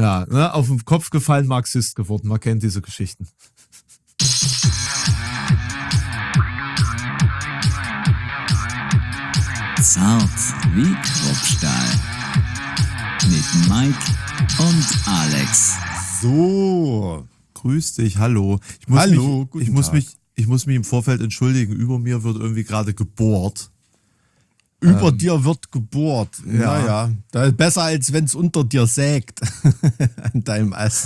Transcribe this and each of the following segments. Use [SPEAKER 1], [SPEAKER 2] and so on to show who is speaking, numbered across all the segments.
[SPEAKER 1] Ja, ne, auf den Kopf gefallen, Marxist geworden. Man kennt diese Geschichten.
[SPEAKER 2] Zart wie Kruppstahl. Mit Mike und Alex.
[SPEAKER 1] So, grüß dich, hallo. Ich muss mich im Vorfeld entschuldigen. Über mir wird irgendwie gerade gebohrt.
[SPEAKER 3] Über dir wird gebohrt.
[SPEAKER 1] Ja.
[SPEAKER 3] Naja, besser als wenn es unter dir sägt. An deinem Ast.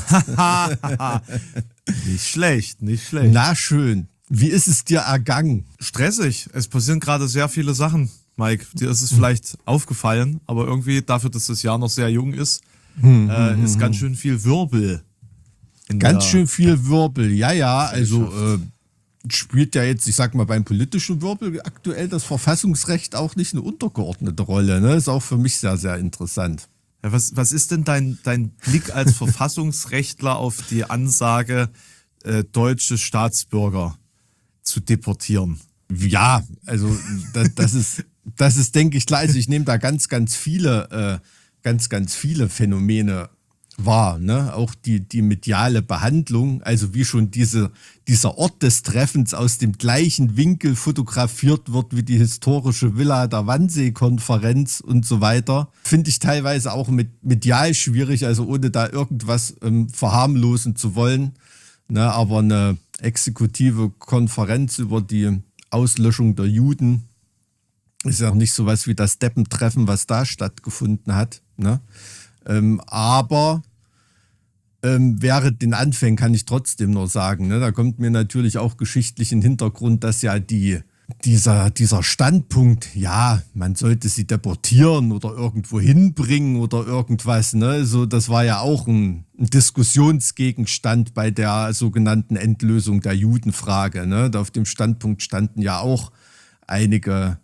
[SPEAKER 1] Nicht schlecht, nicht schlecht.
[SPEAKER 3] Na schön. Wie ist es dir ergangen?
[SPEAKER 1] Stressig. Es passieren gerade sehr viele Sachen, Mike. Dir ist es vielleicht aufgefallen, aber irgendwie dafür, dass das Jahr noch sehr jung ist, ist ganz schön viel Wirbel.
[SPEAKER 3] Ganz schön viel Wirbel. Ja, also spielt ja jetzt, ich sag mal, beim politischen Wirbel aktuell das Verfassungsrecht auch nicht eine untergeordnete Rolle. Ne? Ist auch für mich sehr, sehr interessant.
[SPEAKER 1] Ja, was ist denn dein Blick als Verfassungsrechtler auf die Ansage, deutsche Staatsbürger zu deportieren?
[SPEAKER 3] Ja, also das ist, denke ich, klar. Also ich nehme da ganz viele Phänomene wahr, ne? Auch die mediale Behandlung, also wie schon dieser Ort des Treffens aus dem gleichen Winkel fotografiert wird wie die historische Villa der Wannsee-Konferenz und so weiter, finde ich teilweise auch medial schwierig, also ohne da irgendwas verharmlosen zu wollen. Ne? Aber eine exekutive Konferenz über die Auslöschung der Juden ist ja auch nicht sowas wie das Deppentreffen, was da stattgefunden hat. Ne? Aber während den Anfängen kann ich trotzdem nur sagen, ne, da kommt mir natürlich auch geschichtlich in den Hintergrund, dass ja dieser Standpunkt, ja, man sollte sie deportieren oder irgendwo hinbringen oder irgendwas, ne, so, das war ja auch ein Diskussionsgegenstand bei der sogenannten Endlösung der Judenfrage. Ne. Auf dem Standpunkt standen ja auch einige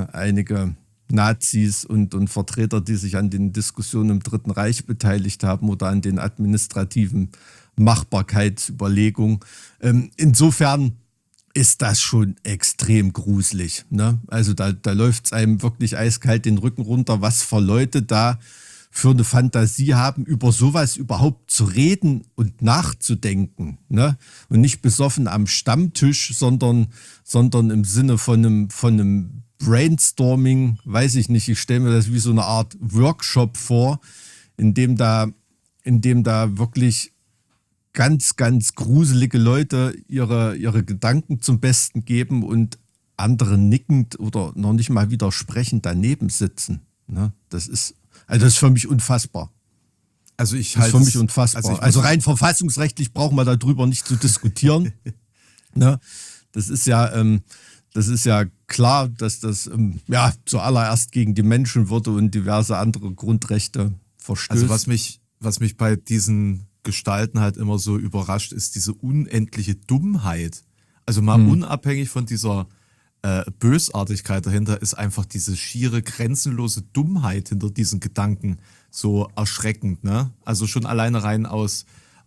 [SPEAKER 3] Nazis und Vertreter, die sich an den Diskussionen im Dritten Reich beteiligt haben oder an den administrativen Machbarkeitsüberlegungen. Insofern ist das schon extrem gruselig. Ne? Also da läuft es einem wirklich eiskalt den Rücken runter, was für Leute da für eine Fantasie haben, über sowas überhaupt zu reden und nachzudenken. Ne? Und nicht besoffen am Stammtisch, sondern im Sinne von einem Brainstorming, weiß ich nicht, ich stelle mir das wie so eine Art Workshop vor, in dem da wirklich ganz, ganz gruselige Leute ihre Gedanken zum Besten geben und andere nickend oder noch nicht mal widersprechend daneben sitzen. Ne? Das ist für mich unfassbar.
[SPEAKER 1] Also
[SPEAKER 3] Also rein verfassungsrechtlich brauchen wir darüber nicht zu diskutieren. Ne? Das ist ja klar, dass das zuallererst gegen die Menschenwürde und diverse andere Grundrechte verstößt.
[SPEAKER 1] Also was mich bei diesen Gestalten halt immer so überrascht, ist diese unendliche Dummheit. Also mal unabhängig von dieser Bösartigkeit dahinter, ist einfach diese schiere, grenzenlose Dummheit hinter diesen Gedanken so erschreckend. Ne? Also schon alleine rein aus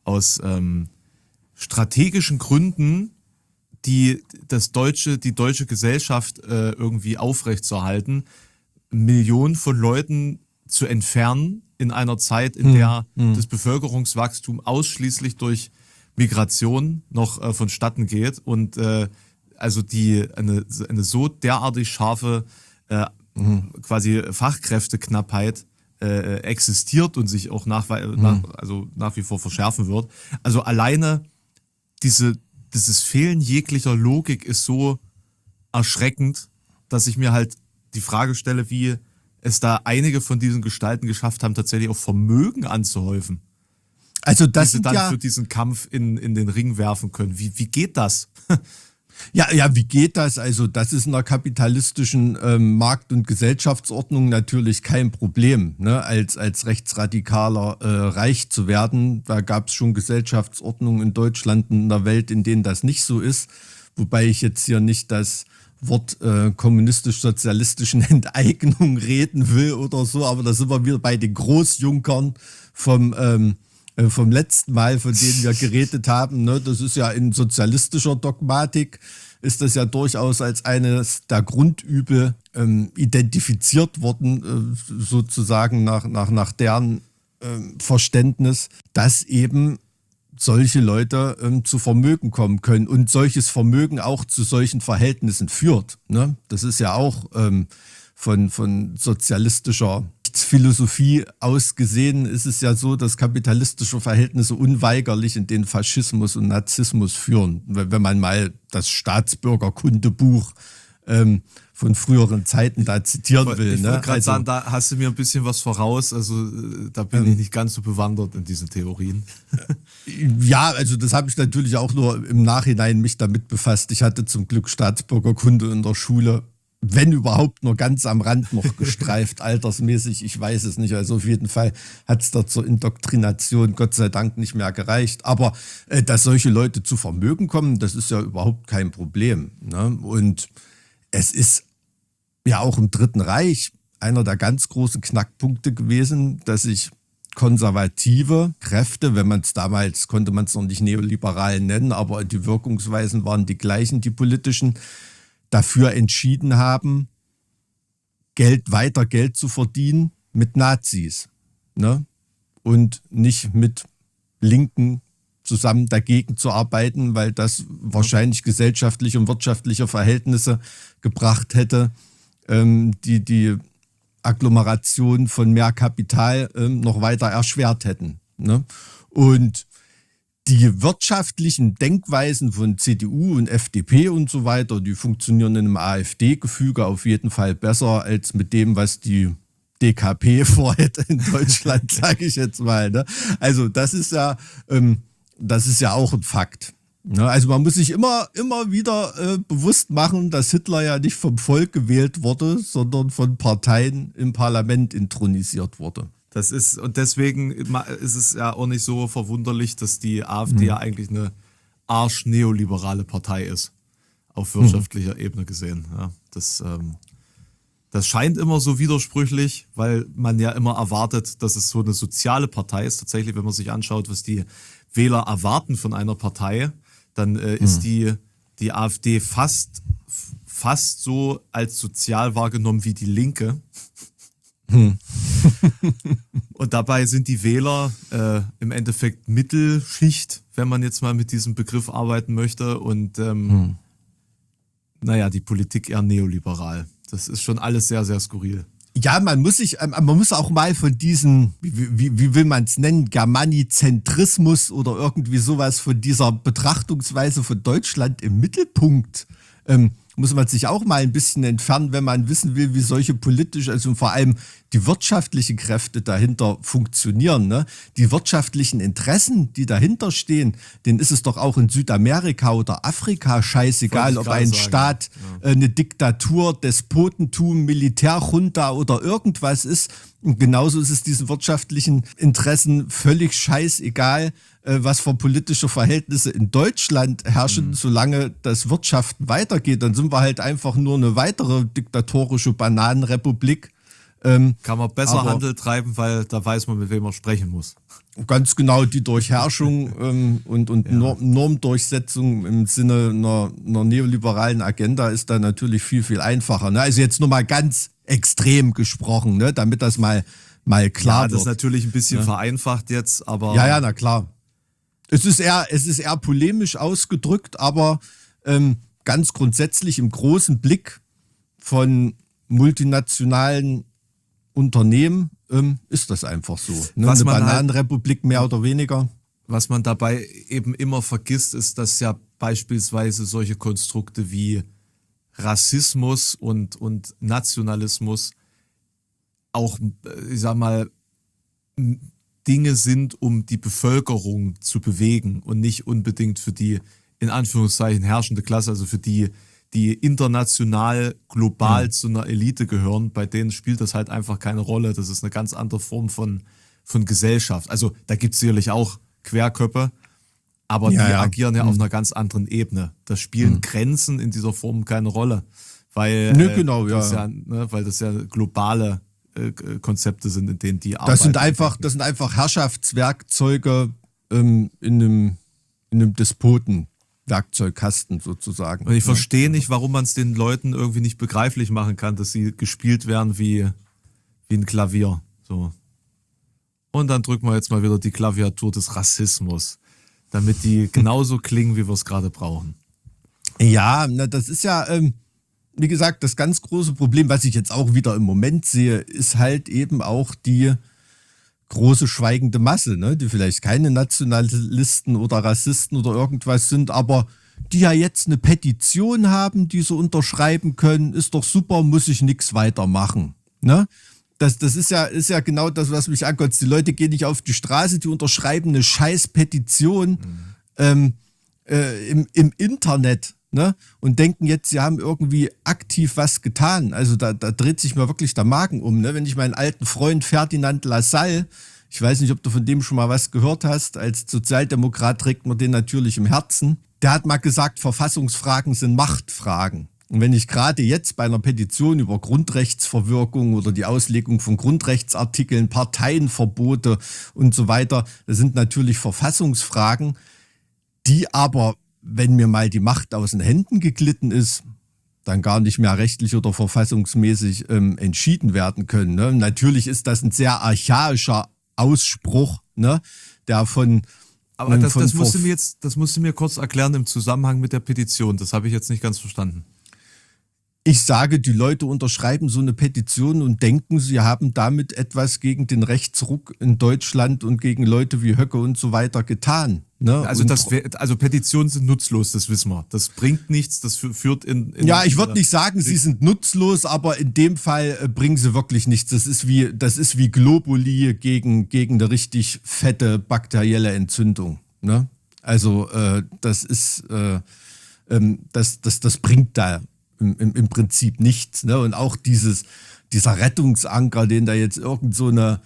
[SPEAKER 1] strategischen Gründen, die deutsche Gesellschaft irgendwie aufrechtzuerhalten, Millionen von Leuten zu entfernen in einer Zeit, in der das Bevölkerungswachstum ausschließlich durch Migration noch vonstatten geht und also eine so derartig scharfe quasi Fachkräfteknappheit existiert und sich auch nach wie vor verschärfen wird. Also alleine dieses Fehlen jeglicher Logik ist so erschreckend, dass ich mir halt die Frage stelle, wie es da einige von diesen Gestalten geschafft haben, tatsächlich auch Vermögen anzuhäufen.
[SPEAKER 3] Also
[SPEAKER 1] die sie dann für diesen Kampf in den Ring werfen können. Wie geht das?
[SPEAKER 3] Ja, wie geht das? Also das ist in der kapitalistischen Markt- und Gesellschaftsordnung natürlich kein Problem, ne? Als Rechtsradikaler reich zu werden. Da gab es schon Gesellschaftsordnungen in Deutschland und in der Welt, in denen das nicht so ist. Wobei ich jetzt hier nicht das Wort kommunistisch-sozialistischen Enteignung reden will oder so, aber da sind wir wieder bei den Großjunkern vom letzten Mal, von denen wir geredet haben. Ne? Das ist ja in sozialistischer Dogmatik, ist das ja durchaus als eines der Grundübel identifiziert worden, sozusagen nach deren Verständnis, dass eben solche Leute zu Vermögen kommen können und solches Vermögen auch zu solchen Verhältnissen führt. Ne? Das ist ja auch von sozialistischer Philosophie aus gesehen, ist es ja so, dass kapitalistische Verhältnisse unweigerlich in den Faschismus und Narzissmus führen. Wenn man mal das Staatsbürgerkundebuch von früheren Zeiten da zitieren will.
[SPEAKER 1] Ich wollte gerade sagen,
[SPEAKER 3] Also,
[SPEAKER 1] da hast du mir ein bisschen was voraus. Also da bin ich nicht ganz so bewandert in diesen Theorien.
[SPEAKER 3] ja, also das habe ich natürlich auch nur im Nachhinein mich damit befasst. Ich hatte zum Glück Staatsbürgerkunde in der Schule, wenn überhaupt nur ganz am Rand noch gestreift, altersmäßig, ich weiß es nicht. Also auf jeden Fall hat es da zur Indoktrination Gott sei Dank nicht mehr gereicht. Aber dass solche Leute zu Vermögen kommen, das ist ja überhaupt kein Problem. Ne? Und es ist ja auch im Dritten Reich einer der ganz großen Knackpunkte gewesen, dass sich konservative Kräfte, wenn man es damals, konnte man es noch nicht neoliberal nennen, aber die Wirkungsweisen waren die gleichen, die politischen, dafür entschieden haben, weiter Geld zu verdienen mit Nazis. Ne? Und nicht mit Linken zusammen dagegen zu arbeiten, weil das wahrscheinlich gesellschaftliche und wirtschaftliche Verhältnisse gebracht hätte, die Agglomeration von mehr Kapital noch weiter erschwert hätten. Ne? Und die wirtschaftlichen Denkweisen von CDU und FDP und so weiter, die funktionieren in einem AfD-Gefüge auf jeden Fall besser als mit dem, was die DKP vorhätte in Deutschland, sage ich jetzt mal. Ne? Also das ist ja auch ein Fakt. Ne? Also man muss sich immer wieder bewusst machen, dass Hitler ja nicht vom Volk gewählt wurde, sondern von Parteien im Parlament intronisiert wurde.
[SPEAKER 1] Das ist, und deswegen ist es ja auch nicht so verwunderlich, dass die AfD ja eigentlich eine arsch-neoliberale Partei ist, auf wirtschaftlicher Ebene gesehen. Ja, das scheint immer so widersprüchlich, weil man ja immer erwartet, dass es so eine soziale Partei ist. Tatsächlich, wenn man sich anschaut, was die Wähler erwarten von einer Partei, dann ist die AfD fast so als sozial wahrgenommen wie die Linke. Und dabei sind die Wähler im Endeffekt Mittelschicht, wenn man jetzt mal mit diesem Begriff arbeiten möchte. Und die Politik eher neoliberal. Das ist schon alles sehr, sehr skurril.
[SPEAKER 3] Ja, man muss auch mal von diesen, wie will man es nennen, Germanizentrismus oder irgendwie sowas, von dieser Betrachtungsweise von Deutschland im Mittelpunkt, muss man sich auch mal ein bisschen entfernen, wenn man wissen will, wie solche politisch, also vor allem die wirtschaftlichen Kräfte dahinter funktionieren. Ne? Die wirtschaftlichen Interessen, die dahinter stehen, denen ist es doch auch in Südamerika oder Afrika scheißegal, ob ein Staat eine Diktatur, Despotentum, Militärjunta oder irgendwas ist. Und genauso ist es diesen wirtschaftlichen Interessen völlig scheißegal, was für politische Verhältnisse in Deutschland herrschen, solange das Wirtschaften weitergeht. Dann sind wir halt einfach nur eine weitere diktatorische Bananenrepublik.
[SPEAKER 1] Kann man besser Handel treiben, weil da weiß man, mit wem man sprechen muss.
[SPEAKER 3] Ganz genau, die Durchherrschung und Normdurchsetzung im Sinne einer neoliberalen Agenda ist da natürlich viel, viel einfacher. Ne? Also jetzt nur mal ganz extrem gesprochen, ne? Damit das mal klar wird.
[SPEAKER 1] Das ist natürlich ein bisschen vereinfacht jetzt, aber...
[SPEAKER 3] Ja, na klar. Es ist eher polemisch ausgedrückt, aber ganz grundsätzlich im großen Blick von multinationalen Unternehmen ist das einfach so. Ne? Eine Bananenrepublik mehr oder weniger.
[SPEAKER 1] Was man dabei eben immer vergisst, ist, dass ja beispielsweise solche Konstrukte wie Rassismus und Nationalismus auch, ich sag mal, Dinge sind, um die Bevölkerung zu bewegen und nicht unbedingt für die, in Anführungszeichen, herrschende Klasse, also für die international, global zu einer Elite gehören. Bei denen spielt das halt einfach keine Rolle. Das ist eine ganz andere Form von Gesellschaft. Also da gibt es sicherlich auch Querköpfe, aber die agieren ja auf einer ganz anderen Ebene. Da spielen Grenzen in dieser Form keine Rolle, weil, weil das ja globale Konzepte sind, in denen die arbeiten.
[SPEAKER 3] Das sind einfach Herrschaftswerkzeuge in einem Despotenwerkzeugkasten sozusagen.
[SPEAKER 1] Und ich verstehe nicht, warum man es den Leuten irgendwie nicht begreiflich machen kann, dass sie gespielt werden wie ein Klavier. So. Und dann drücken wir jetzt mal wieder die Klaviatur des Rassismus, damit die genauso klingen, wie wir es gerade brauchen.
[SPEAKER 3] Ja, na, das ist ja, wie gesagt, das ganz große Problem, was ich jetzt auch wieder im Moment sehe, ist halt eben auch die große schweigende Masse, ne? Die vielleicht keine Nationalisten oder Rassisten oder irgendwas sind, aber die ja jetzt eine Petition haben, die sie unterschreiben können, ist doch super, muss ich nichts weitermachen. Ne? Das ist ja genau das, was mich ankotzt. Die Leute gehen nicht auf die Straße, die unterschreiben eine scheiß Petition im Internet, ne? Und denken jetzt, sie haben irgendwie aktiv was getan. Also da dreht sich mir wirklich der Magen um. Ne? Wenn ich meinen alten Freund Ferdinand Lassalle, ich weiß nicht, ob du von dem schon mal was gehört hast, als Sozialdemokrat trägt man den natürlich im Herzen. Der hat mal gesagt, Verfassungsfragen sind Machtfragen. Und wenn ich gerade jetzt bei einer Petition über Grundrechtsverwirkung oder die Auslegung von Grundrechtsartikeln, Parteienverbote und so weiter, das sind natürlich Verfassungsfragen, die aber, wenn mir mal die Macht aus den Händen geglitten ist, dann gar nicht mehr rechtlich oder verfassungsmäßig entschieden werden können. Ne? Natürlich ist das ein sehr archaischer Ausspruch, ne? Der von...
[SPEAKER 1] Aber das musst du mir kurz erklären im Zusammenhang mit der Petition. Das habe ich jetzt nicht ganz verstanden.
[SPEAKER 3] Ich sage, die Leute unterschreiben so eine Petition und denken, sie haben damit etwas gegen den Rechtsruck in Deutschland und gegen Leute wie Höcke und so weiter getan. Ne?
[SPEAKER 1] Also Petitionen sind nutzlos, das wissen wir. Das bringt nichts, das führt in
[SPEAKER 3] ja, ich würde nicht sagen, sie sind nutzlos, aber in dem Fall bringen sie wirklich nichts. Das ist wie Globuli gegen eine richtig fette bakterielle Entzündung. Ne? Also das bringt da im Prinzip nichts. Ne? Und auch dieser Rettungsanker, den da jetzt irgend so eine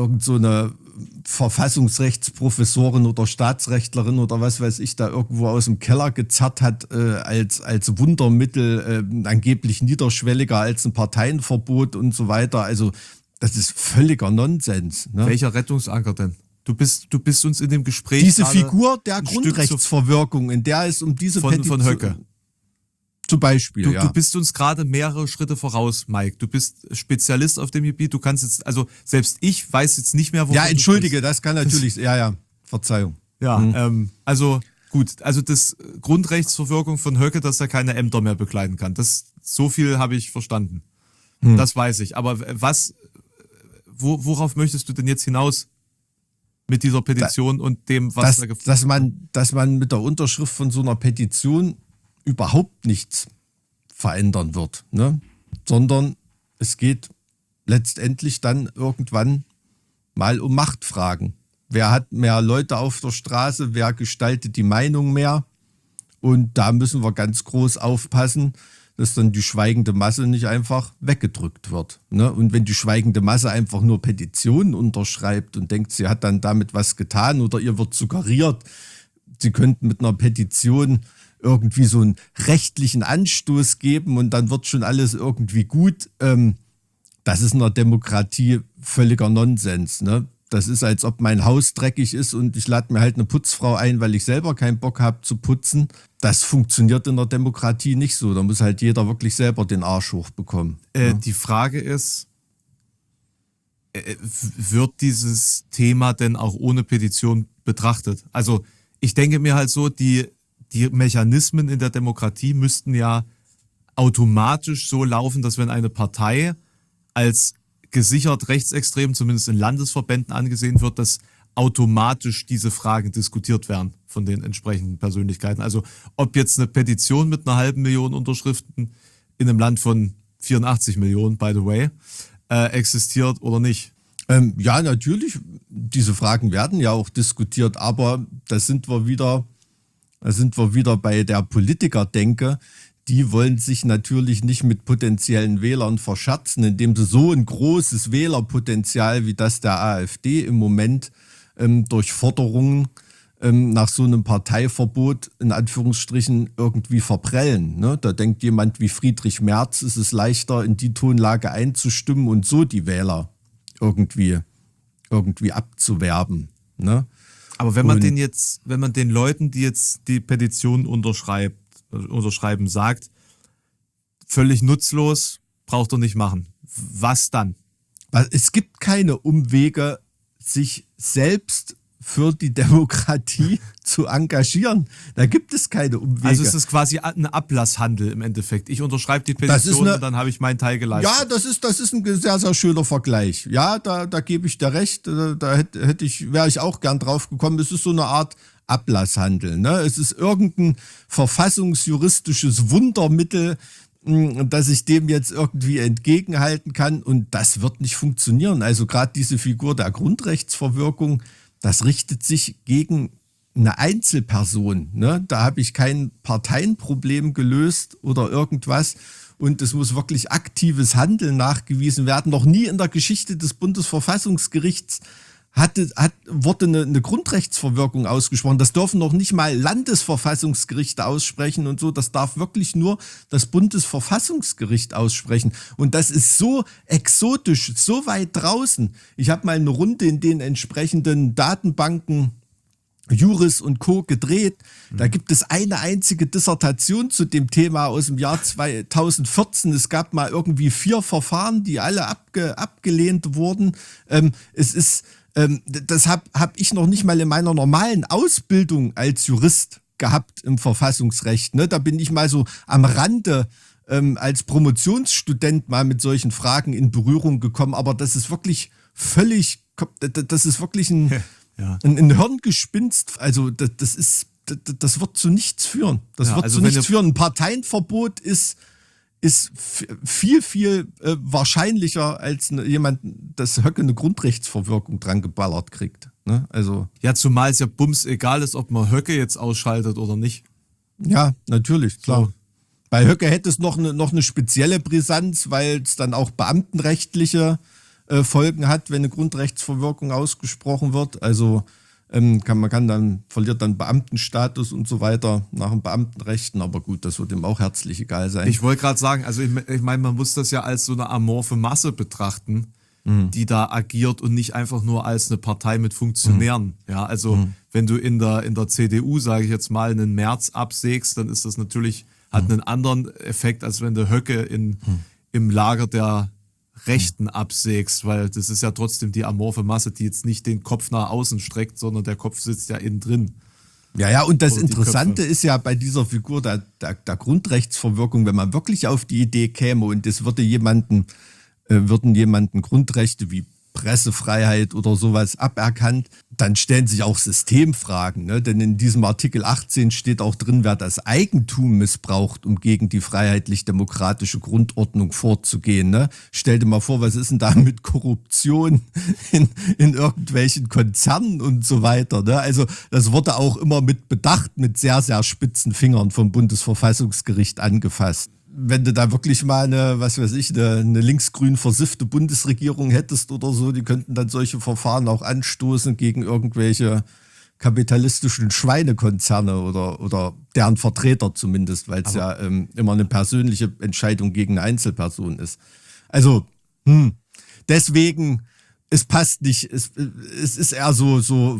[SPEAKER 3] Verfassungsrechtsprofessorin oder Staatsrechtlerin oder was weiß ich da irgendwo aus dem Keller gezerrt hat, als Wundermittel, angeblich niederschwelliger als ein Parteienverbot und so weiter. Also das ist völliger Nonsens. Ne?
[SPEAKER 1] Welcher Rettungsanker denn? Du bist uns in dem Gespräch
[SPEAKER 3] diese Figur der Grundrechtsverwirkung, in der es um diese
[SPEAKER 1] Petition von Höcke.
[SPEAKER 3] Zum Beispiel,
[SPEAKER 1] du bist uns gerade mehrere Schritte voraus, Mike. Du bist Spezialist auf dem Gebiet. Du kannst jetzt, also selbst ich weiß jetzt nicht mehr, wo.
[SPEAKER 3] Ja, entschuldige, das kann natürlich, ja, Verzeihung.
[SPEAKER 1] Ja, also gut, also das Grundrechtsverwirkung von Höcke, dass er keine Ämter mehr bekleiden kann. So viel habe ich verstanden. Das weiß ich. Aber worauf möchtest du denn jetzt hinaus mit dieser Petition und dem, was
[SPEAKER 3] dass man mit der Unterschrift von so einer Petition überhaupt nichts verändern wird, ne? Sondern es geht letztendlich dann irgendwann mal um Machtfragen. Wer hat mehr Leute auf der Straße, wer gestaltet die Meinung mehr? Und da müssen wir ganz groß aufpassen, dass dann die schweigende Masse nicht einfach weggedrückt wird. Ne? Und wenn die schweigende Masse einfach nur Petitionen unterschreibt und denkt, sie hat dann damit was getan oder ihr wird suggeriert, sie könnten mit einer Petition irgendwie so einen rechtlichen Anstoß geben und dann wird schon alles irgendwie gut. Das ist in der Demokratie völliger Nonsens. Ne? Das ist, als ob mein Haus dreckig ist und ich lade mir halt eine Putzfrau ein, weil ich selber keinen Bock habe zu putzen. Das funktioniert in der Demokratie nicht so. Da muss halt jeder wirklich selber den Arsch hochbekommen.
[SPEAKER 1] Die Frage ist, wird dieses Thema denn auch ohne Petition betrachtet? Also ich denke mir halt so, die Mechanismen in der Demokratie müssten ja automatisch so laufen, dass wenn eine Partei als gesichert rechtsextrem, zumindest in Landesverbänden angesehen wird, dass automatisch diese Fragen diskutiert werden von den entsprechenden Persönlichkeiten. Also ob jetzt eine Petition mit 500.000 Unterschriften in einem Land von 84 Millionen, by the way, existiert oder nicht.
[SPEAKER 3] Ja, natürlich, diese Fragen werden ja auch diskutiert, aber da sind wir wieder bei der Politikerdenke. Die wollen sich natürlich nicht mit potenziellen Wählern verscherzen, indem sie so ein großes Wählerpotenzial wie das der AfD im Moment durch Forderungen nach so einem Parteiverbot in Anführungsstrichen irgendwie verprellen. Ne? Da denkt jemand wie Friedrich Merz, ist es leichter, in die Tonlage einzustimmen und so die Wähler irgendwie abzuwerben. Ne?
[SPEAKER 1] Aber wenn man den Leuten, die jetzt die Petition unterschreiben, sagt, völlig nutzlos, braucht er nicht machen. Was dann?
[SPEAKER 3] Es gibt keine Umwege, sich selbst für die Demokratie zu engagieren. Da gibt es keine Umwege.
[SPEAKER 1] Also es ist quasi ein Ablasshandel im Endeffekt. Ich unterschreibe die Petition und dann habe ich meinen Teil geleistet.
[SPEAKER 3] Ja, das ist ein sehr, sehr schöner Vergleich. Ja, da gebe ich dir recht. Da wäre ich auch gern drauf gekommen. Es ist so eine Art Ablasshandel. Ne? Es ist irgendein verfassungsjuristisches Wundermittel, dass ich dem jetzt irgendwie entgegenhalten kann. Und das wird nicht funktionieren. Also gerade diese Figur der Grundrechtsverwirkung, das richtet sich gegen eine Einzelperson. Ne? Da habe ich kein Parteienproblem gelöst oder irgendwas. Und es muss wirklich aktives Handeln nachgewiesen werden. Noch nie in der Geschichte des Bundesverfassungsgerichts wurde eine Grundrechtsverwirkung ausgesprochen. Das dürfen noch nicht mal Landesverfassungsgerichte aussprechen und so. Das darf wirklich nur das Bundesverfassungsgericht aussprechen. Und das ist so exotisch, so weit draußen. Ich habe mal eine Runde in den entsprechenden Datenbanken Juris und Co. gedreht. Da gibt es eine einzige Dissertation zu dem Thema aus dem Jahr 2014. Es gab mal irgendwie 4 Verfahren, die alle abgelehnt wurden. Das hab ich noch nicht mal in meiner normalen Ausbildung als Jurist gehabt im Verfassungsrecht. Ne? Da bin ich mal so am Rande als Promotionsstudent mal mit solchen Fragen in Berührung gekommen. Aber das ist wirklich ein Hirngespinst. Also das wird zu nichts führen. Ein Parteienverbot ist viel, viel wahrscheinlicher, als jemand, dass Höcke eine Grundrechtsverwirkung dran geballert kriegt. Ne? Also,
[SPEAKER 1] ja, zumal es ja bums egal ist, ob man Höcke jetzt ausschaltet oder nicht.
[SPEAKER 3] Ja, natürlich, klar.
[SPEAKER 1] So.
[SPEAKER 3] Bei Höcke hätte es noch eine spezielle Brisanz, weil es dann auch beamtenrechtliche Folgen hat, wenn eine Grundrechtsverwirkung ausgesprochen wird. Also verliert dann Beamtenstatus und so weiter nach den Beamtenrechten, aber gut, das wird ihm auch herzlich egal sein.
[SPEAKER 1] Ich wollte gerade sagen, also ich meine, man muss das ja als so eine amorphe Masse betrachten, die da agiert und nicht einfach nur als eine Partei mit Funktionären. Ja, also wenn du in der CDU, sage ich jetzt mal, einen Merz absägst, dann ist das natürlich, hat einen anderen Effekt, als wenn du Höcke im Lager der Rechten absägst, weil das ist ja trotzdem die amorphe Masse, die jetzt nicht den Kopf nach außen streckt, sondern der Kopf sitzt ja innen drin.
[SPEAKER 3] Ja, und das Interessante ist ja bei dieser Figur der Grundrechtsverwirkung, wenn man wirklich auf die Idee käme und es würden jemanden Grundrechte wie Pressefreiheit oder sowas aberkannt, dann stellen sich auch Systemfragen. Ne? Denn in diesem Artikel 18 steht auch drin, wer das Eigentum missbraucht, um gegen die freiheitlich-demokratische Grundordnung vorzugehen. Ne? Stell dir mal vor, was ist denn da mit Korruption in irgendwelchen Konzernen und so weiter. Ne? Also das wurde auch immer mit Bedacht, mit sehr, sehr spitzen Fingern vom Bundesverfassungsgericht angefasst. Wenn du da wirklich mal eine linksgrün versiffte Bundesregierung hättest oder so, die könnten dann solche Verfahren auch anstoßen gegen irgendwelche kapitalistischen Schweinekonzerne oder deren Vertreter zumindest, weil es ja immer eine persönliche Entscheidung gegen eine Einzelperson ist. Also, deswegen, es passt nicht, es ist eher so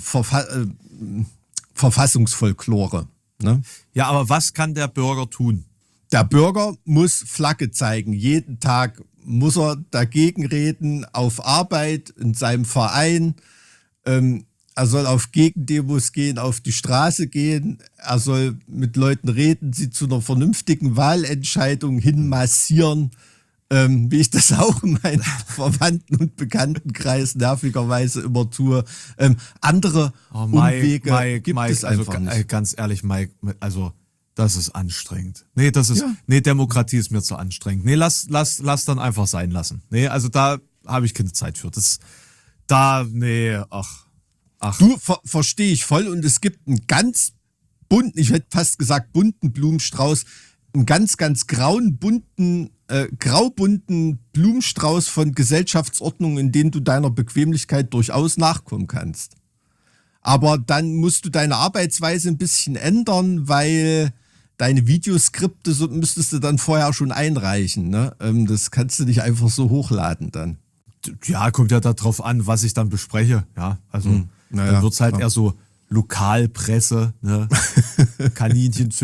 [SPEAKER 3] Verfassungsfolklore. Ne?
[SPEAKER 1] Ja, aber was kann der Bürger tun?
[SPEAKER 3] Der Bürger muss Flagge zeigen. Jeden Tag muss er dagegen reden, auf Arbeit, in seinem Verein. Er soll auf Gegendemos gehen, auf die Straße gehen. Er soll mit Leuten reden, sie zu einer vernünftigen Wahlentscheidung hinmassieren. Wie ich das auch in meinem Verwandten- und Bekanntenkreis nervigerweise immer tue. Andere Umwege gibt es einfach nicht.
[SPEAKER 1] Ganz ehrlich, Mike, also das ist anstrengend. Nee, Demokratie ist mir zu anstrengend. Nee, lass dann einfach sein lassen. Nee, also da habe ich keine Zeit für. Ach.
[SPEAKER 3] Du, verstehe ich voll. Und es gibt einen ganz bunten, ich hätte fast gesagt bunten Blumenstrauß, einen ganz, ganz graubunten Blumenstrauß von Gesellschaftsordnungen, in denen du deiner Bequemlichkeit durchaus nachkommen kannst. Aber dann musst du deine Arbeitsweise ein bisschen ändern, weil deine Videoskripte müsstest du dann vorher schon einreichen. Ne? Das kannst du nicht einfach so hochladen dann.
[SPEAKER 1] Ja, kommt ja darauf an, was ich dann bespreche. Ja, also dann wird es halt eher so Lokalpresse, ne?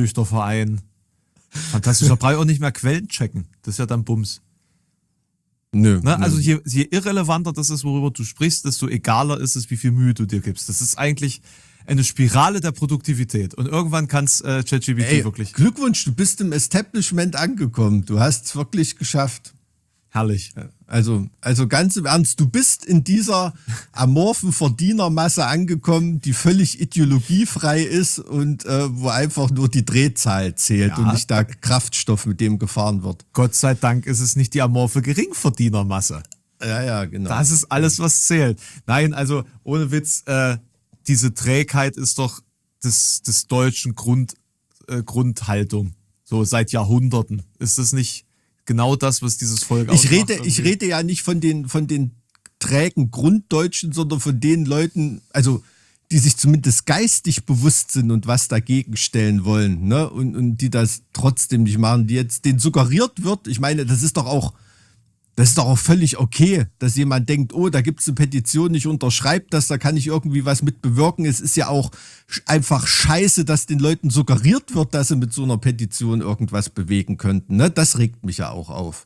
[SPEAKER 1] Kaninchenzüchterverein. Fantastisch, da brauche ich auch nicht mehr Quellen checken. Das ist ja dann Bums.
[SPEAKER 3] Nö.
[SPEAKER 1] Ne? Also je irrelevanter das ist, worüber du sprichst, desto egaler ist es, wie viel Mühe du dir gibst. Das ist eigentlich eine Spirale der Produktivität. Und irgendwann kann es ChatGPT wirklich.
[SPEAKER 3] Glückwunsch, du bist im Establishment angekommen. Du hast es wirklich geschafft.
[SPEAKER 1] Herrlich.
[SPEAKER 3] Also ganz im Ernst, du bist in dieser amorphen Verdienermasse angekommen, die völlig ideologiefrei ist und wo einfach nur die Drehzahl zählt und nicht der Kraftstoff, mit dem gefahren wird.
[SPEAKER 1] Gott sei Dank ist es nicht die amorphe Geringverdienermasse.
[SPEAKER 3] Ja, genau.
[SPEAKER 1] Das ist alles, was zählt. Nein, also ohne Witz, diese Trägheit ist doch des Deutschen Grundhaltung. So seit Jahrhunderten. Ist das nicht genau das, was dieses Volk ausmacht?
[SPEAKER 3] Ich rede ja nicht von den trägen Grunddeutschen, sondern von den Leuten, also die sich zumindest geistig bewusst sind und was dagegen stellen wollen, ne? Und die das trotzdem nicht machen, die jetzt denen suggeriert wird. Ich meine, das ist doch auch völlig okay, dass jemand denkt, oh, da gibt es eine Petition, ich unterschreibe das, da kann ich irgendwie was mit bewirken. Es ist ja auch einfach scheiße, dass den Leuten suggeriert wird, dass sie mit so einer Petition irgendwas bewegen könnten. Ne? Das regt mich ja auch auf.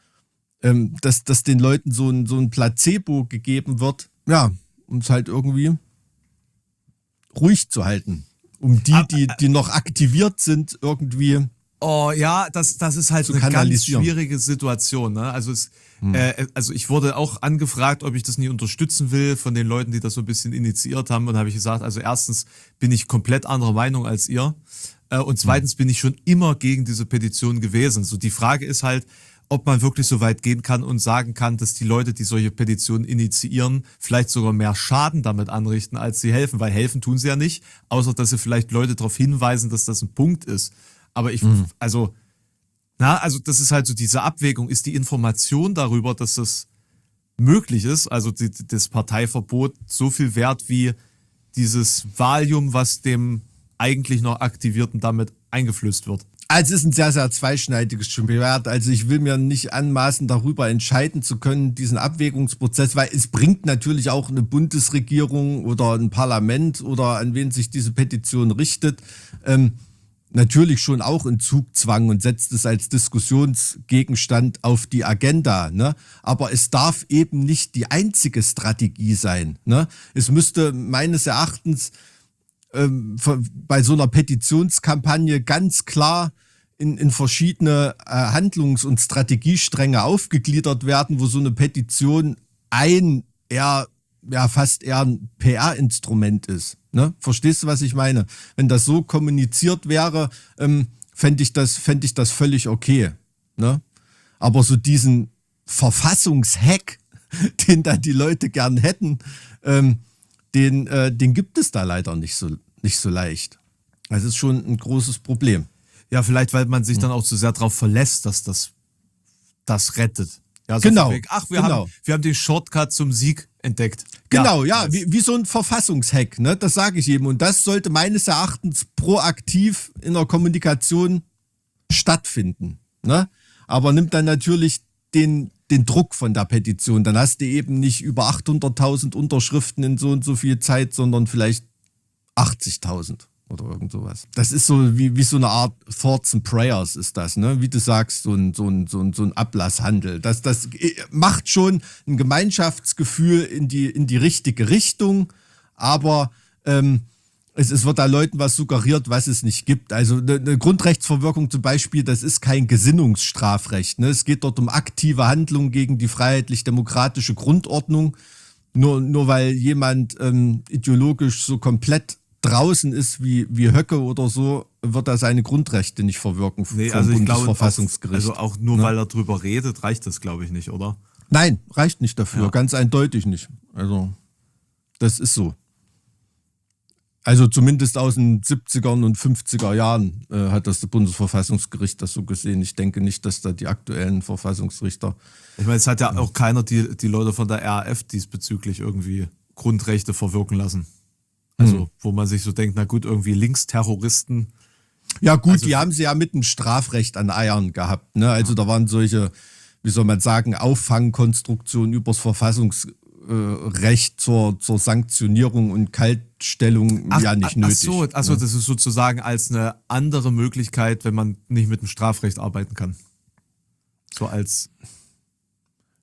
[SPEAKER 3] Dass den Leuten so ein Placebo gegeben wird, ja, um es halt irgendwie ruhig zu halten. Um die noch aktiviert sind, irgendwie.
[SPEAKER 1] Oh ja, das ist halt eine ganz schwierige Situation. Ne? Also ich wurde auch angefragt, ob ich das nie unterstützen will von den Leuten, die das so ein bisschen initiiert haben. Und habe ich gesagt, also erstens bin ich komplett anderer Meinung als ihr. Und zweitens bin ich schon immer gegen diese Petition gewesen. So die Frage ist halt, ob man wirklich so weit gehen kann und sagen kann, dass die Leute, die solche Petitionen initiieren, vielleicht sogar mehr Schaden damit anrichten, als sie helfen. Weil helfen tun sie ja nicht, außer dass sie vielleicht Leute darauf hinweisen, dass das ein Punkt ist. Aber also das ist halt so diese Abwägung. Ist die Information darüber, dass das möglich ist, also das Parteiverbot, so viel wert wie dieses Valium, was dem eigentlich noch Aktivierten damit eingeflößt wird?
[SPEAKER 3] Also es ist ein sehr, sehr zweischneidiges Schwert. Also ich will mir nicht anmaßen, darüber entscheiden zu können, diesen Abwägungsprozess, weil es bringt natürlich auch eine Bundesregierung oder ein Parlament oder an wen sich diese Petition richtet, natürlich schon auch in Zugzwang und setzt es als Diskussionsgegenstand auf die Agenda. Ne? Aber es darf eben nicht die einzige Strategie sein. Ne? Es müsste meines Erachtens bei so einer Petitionskampagne ganz klar in verschiedene Handlungs- und Strategiestränge aufgegliedert werden, wo so eine Petition fast eher ein PR-Instrument ist. Ne? Verstehst du, was ich meine? Wenn das so kommuniziert wäre, fände ich das völlig okay. Ne? Aber so diesen Verfassungshack, den da die Leute gern hätten, den gibt es da leider nicht so leicht. Das ist schon ein großes Problem.
[SPEAKER 1] Ja, vielleicht, weil man sich dann auch zu sehr darauf verlässt, dass das rettet. Ja, so
[SPEAKER 3] genau.
[SPEAKER 1] Wir haben den Shortcut zum Sieg entdeckt.
[SPEAKER 3] Genau, wie so ein Verfassungshack, ne? Das sage ich eben. Und das sollte meines Erachtens proaktiv in der Kommunikation stattfinden. Ne? Aber nimmt dann natürlich den Druck von der Petition. Dann hast du eben nicht über 800.000 Unterschriften in so und so viel Zeit, sondern vielleicht 80.000 oder irgend sowas. Das ist so wie so eine Art Thoughts and Prayers ist das, ne? Wie du sagst, so ein Ablasshandel. Das macht schon ein Gemeinschaftsgefühl in die richtige Richtung, aber es wird da Leuten was suggeriert, was es nicht gibt. Also eine Grundrechtsverwirkung zum Beispiel, das ist kein Gesinnungsstrafrecht. Ne? Es geht dort um aktive Handlungen gegen die freiheitlich-demokratische Grundordnung. Nur weil jemand ideologisch so komplett draußen ist wie Höcke oder so, wird er seine Grundrechte nicht verwirken vom Bundesverfassungsgericht.
[SPEAKER 1] Also auch nur, weil er drüber redet, reicht das, glaube ich, nicht, oder?
[SPEAKER 3] Nein, reicht nicht dafür.
[SPEAKER 1] Ja.
[SPEAKER 3] Ganz eindeutig nicht. Also, das ist so. Also zumindest aus den 70er und 50er Jahren hat das Bundesverfassungsgericht das so gesehen. Ich denke nicht, dass da die aktuellen Verfassungsrichter...
[SPEAKER 1] Ich meine, es hat ja auch keiner die Leute von der RAF diesbezüglich irgendwie Grundrechte verwirken lassen. Also, wo man sich so denkt, na gut, irgendwie Linksterroristen.
[SPEAKER 3] Ja gut, also, die haben sie ja mit dem Strafrecht an Eiern gehabt. Ne? Also da waren solche, wie soll man sagen, Auffangkonstruktionen übers Verfassungsrecht zur Sanktionierung und Kaltstellung nicht nötig.
[SPEAKER 1] Das ist sozusagen als eine andere Möglichkeit, wenn man nicht mit dem Strafrecht arbeiten kann. So als...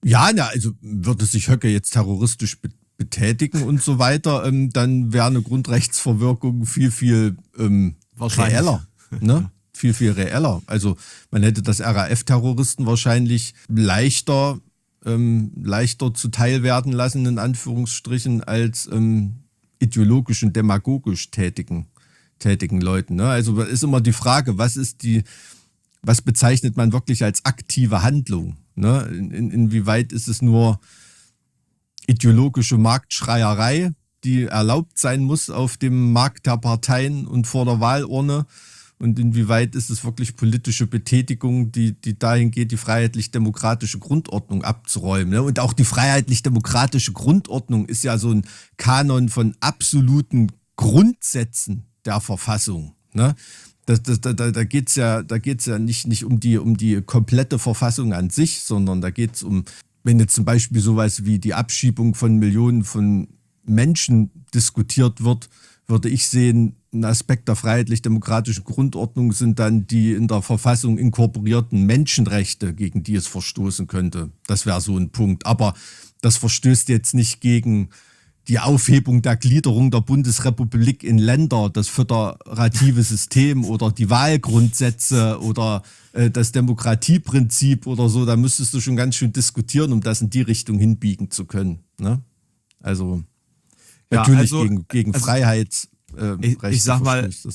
[SPEAKER 3] Ja, na, also würde sich Höcke jetzt terroristisch betätigen und so weiter, dann wäre eine Grundrechtsverwirkung viel
[SPEAKER 1] Wahrscheinlich.
[SPEAKER 3] reeller. Ne? Viel reeller. Also man hätte das RAF-Terroristen wahrscheinlich leichter zuteil werden lassen, in Anführungsstrichen, als ideologisch und demagogisch tätigen Leuten. Ne? Also ist immer die Frage, was bezeichnet man wirklich als aktive Handlung? Ne? Inwieweit ist es nur ideologische Marktschreierei, die erlaubt sein muss auf dem Markt der Parteien und vor der Wahlurne? Und inwieweit ist es wirklich politische Betätigung, die dahin geht, die freiheitlich-demokratische Grundordnung abzuräumen? Ne? Und auch die freiheitlich-demokratische Grundordnung ist ja so ein Kanon von absoluten Grundsätzen der Verfassung. Ne? Da geht's ja nicht um die komplette Verfassung an sich, sondern da geht's um, wenn jetzt zum Beispiel sowas wie die Abschiebung von Millionen von Menschen diskutiert wird, würde ich sehen, ein Aspekt der freiheitlich-demokratischen Grundordnung sind dann die in der Verfassung inkorporierten Menschenrechte, gegen die es verstoßen könnte. Das wäre so ein Punkt. Aber das verstößt jetzt nicht gegen die Aufhebung der Gliederung der Bundesrepublik in Länder, das föderative System oder die Wahlgrundsätze oder das Demokratieprinzip oder so. Da müsstest du schon ganz schön diskutieren, um das in die Richtung hinbiegen zu können. Ne? Also natürlich gegen Freiheitsrechte.
[SPEAKER 1] Ich sag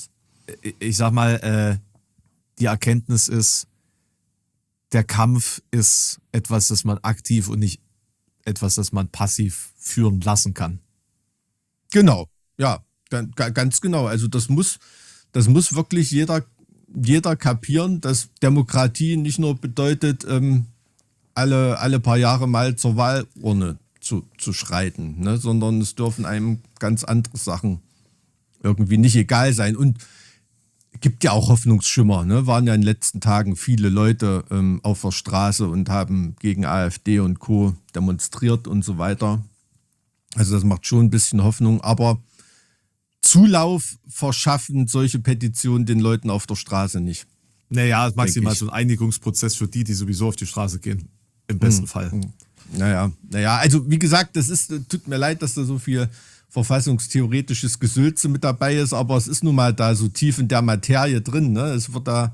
[SPEAKER 1] mal, die Erkenntnis ist, der Kampf ist etwas, das man aktiv und nicht etwas, das man passiv führen lassen kann.
[SPEAKER 3] Genau, ja, ganz genau. Also das muss wirklich jeder kapieren, dass Demokratie nicht nur bedeutet, alle paar Jahre mal zur Wahlurne zu schreiten, ne? Sondern es dürfen einem ganz andere Sachen irgendwie nicht egal sein. Und gibt ja auch Hoffnungsschimmer, ne? Waren ja in den letzten Tagen viele Leute auf der Straße und haben gegen AfD und Co. demonstriert und so weiter. Also das macht schon ein bisschen Hoffnung, aber Zulauf verschaffen solche Petitionen den Leuten auf der Straße nicht.
[SPEAKER 1] Naja, maximal so ein Einigungsprozess für die sowieso auf die Straße gehen. Im besten Fall.
[SPEAKER 3] Naja, also wie gesagt, tut mir leid, dass da so viel verfassungstheoretisches Gesülze mit dabei ist, aber es ist nun mal da so tief in der Materie drin, ne? Es wird da.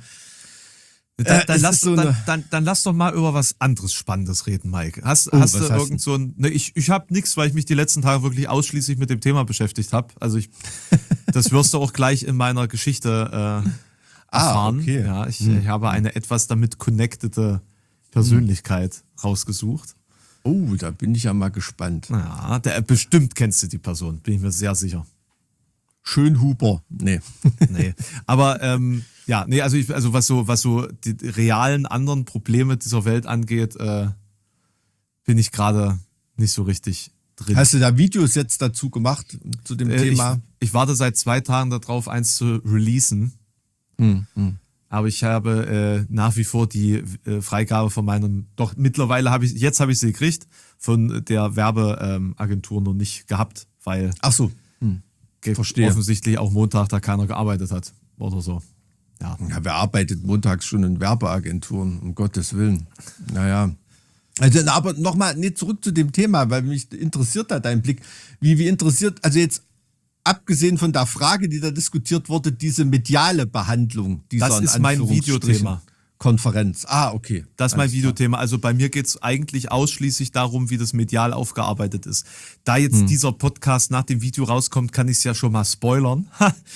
[SPEAKER 1] Dann lass doch mal über was anderes Spannendes reden, Mike. Hast du irgend so ein. Ne, ich habe nichts, weil ich mich die letzten Tage wirklich ausschließlich mit dem Thema beschäftigt habe. Also das wirst du auch gleich in meiner Geschichte erfahren.
[SPEAKER 3] Okay.
[SPEAKER 1] Ja, ich habe eine etwas damit connectete Persönlichkeit rausgesucht.
[SPEAKER 3] Oh, da bin ich ja mal gespannt.
[SPEAKER 1] Ja, bestimmt kennst du die Person, bin ich mir sehr sicher.
[SPEAKER 3] Schönhuber. Nee.
[SPEAKER 1] Aber also was so die realen anderen Probleme dieser Welt angeht, bin ich gerade nicht so richtig drin.
[SPEAKER 3] Hast du da Videos jetzt dazu gemacht, zu dem Thema?
[SPEAKER 1] Ich warte seit 2 Tagen darauf, eins zu releasen. Aber ich habe nach wie vor die Freigabe von meinem, doch mittlerweile habe ich sie gekriegt, von der Werbeagentur noch nicht gehabt, weil
[SPEAKER 3] Ach so. Verstehe.
[SPEAKER 1] Offensichtlich auch Montag da keiner gearbeitet hat oder so. Ja,
[SPEAKER 3] wer arbeitet montags schon in Werbeagenturen, um Gottes Willen. Naja. Also, aber nochmal, zurück zu dem Thema, weil mich interessiert da dein Blick. Wie interessiert, also jetzt abgesehen von der Frage, die da diskutiert wurde, diese mediale Behandlung dieser
[SPEAKER 1] das ist mein Videothema.
[SPEAKER 3] Konferenz. Okay.
[SPEAKER 1] Das ist mein Videothema. Also bei mir geht es eigentlich ausschließlich darum, wie das medial aufgearbeitet ist. Da jetzt dieser Podcast nach dem Video rauskommt, kann ich es ja schon mal spoilern.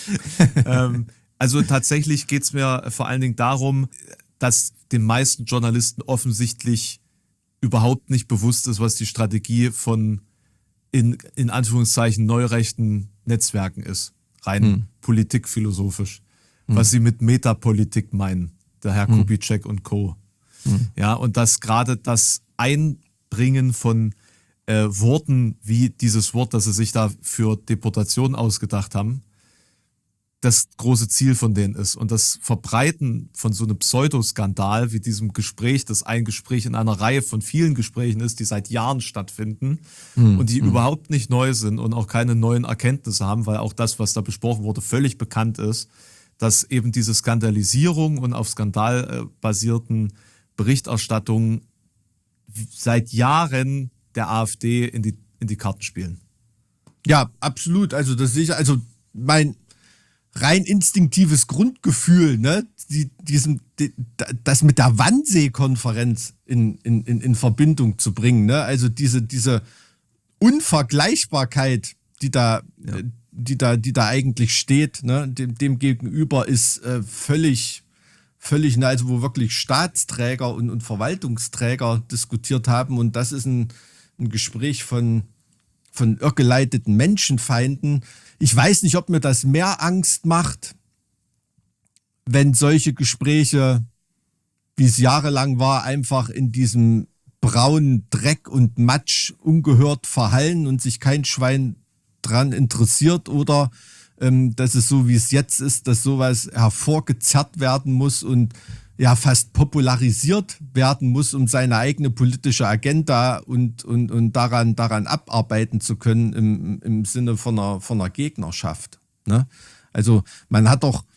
[SPEAKER 1] Also tatsächlich geht es mir vor allen Dingen darum, dass den meisten Journalisten offensichtlich überhaupt nicht bewusst ist, was die Strategie von in Anführungszeichen neurechten Netzwerken ist. Rein politikphilosophisch. Was sie mit Metapolitik meinen. Der Herr Kubitschek und Co. Ja, und dass gerade das Einbringen von Worten wie dieses Wort, das sie sich da für Deportation ausgedacht haben, das große Ziel von denen ist. Und das Verbreiten von so einem Pseudoskandal wie diesem Gespräch, das ein Gespräch in einer Reihe von vielen Gesprächen ist, die seit Jahren stattfinden und die überhaupt nicht neu sind und auch keine neuen Erkenntnisse haben, weil auch das, was da besprochen wurde, völlig bekannt ist, dass eben diese Skandalisierung und auf Skandal basierten Berichterstattungen seit Jahren der AfD in die Karten spielen.
[SPEAKER 3] Ja, absolut. Also das sehe ich, also mein rein instinktives Grundgefühl, ne, das mit der Wannsee-Konferenz in Verbindung zu bringen, ne? Also diese Unvergleichbarkeit, die da eigentlich steht, ne, dem gegenüber ist völlig, ne, also wo wirklich Staatsträger und Verwaltungsträger diskutiert haben, und das ist ein Gespräch von irrgeleiteten Menschenfeinden. Ich weiß nicht, ob mir das mehr Angst macht, wenn solche Gespräche, wie es jahrelang war, einfach in diesem braunen Dreck und Matsch ungehört verhallen und sich kein Schwein dran interessiert, oder dass es so, wie es jetzt ist, dass sowas hervorgezerrt werden muss und ja fast popularisiert werden muss, um seine eigene politische Agenda und daran abarbeiten zu können im Sinne von einer Gegnerschaft. Ne? Also man hat doch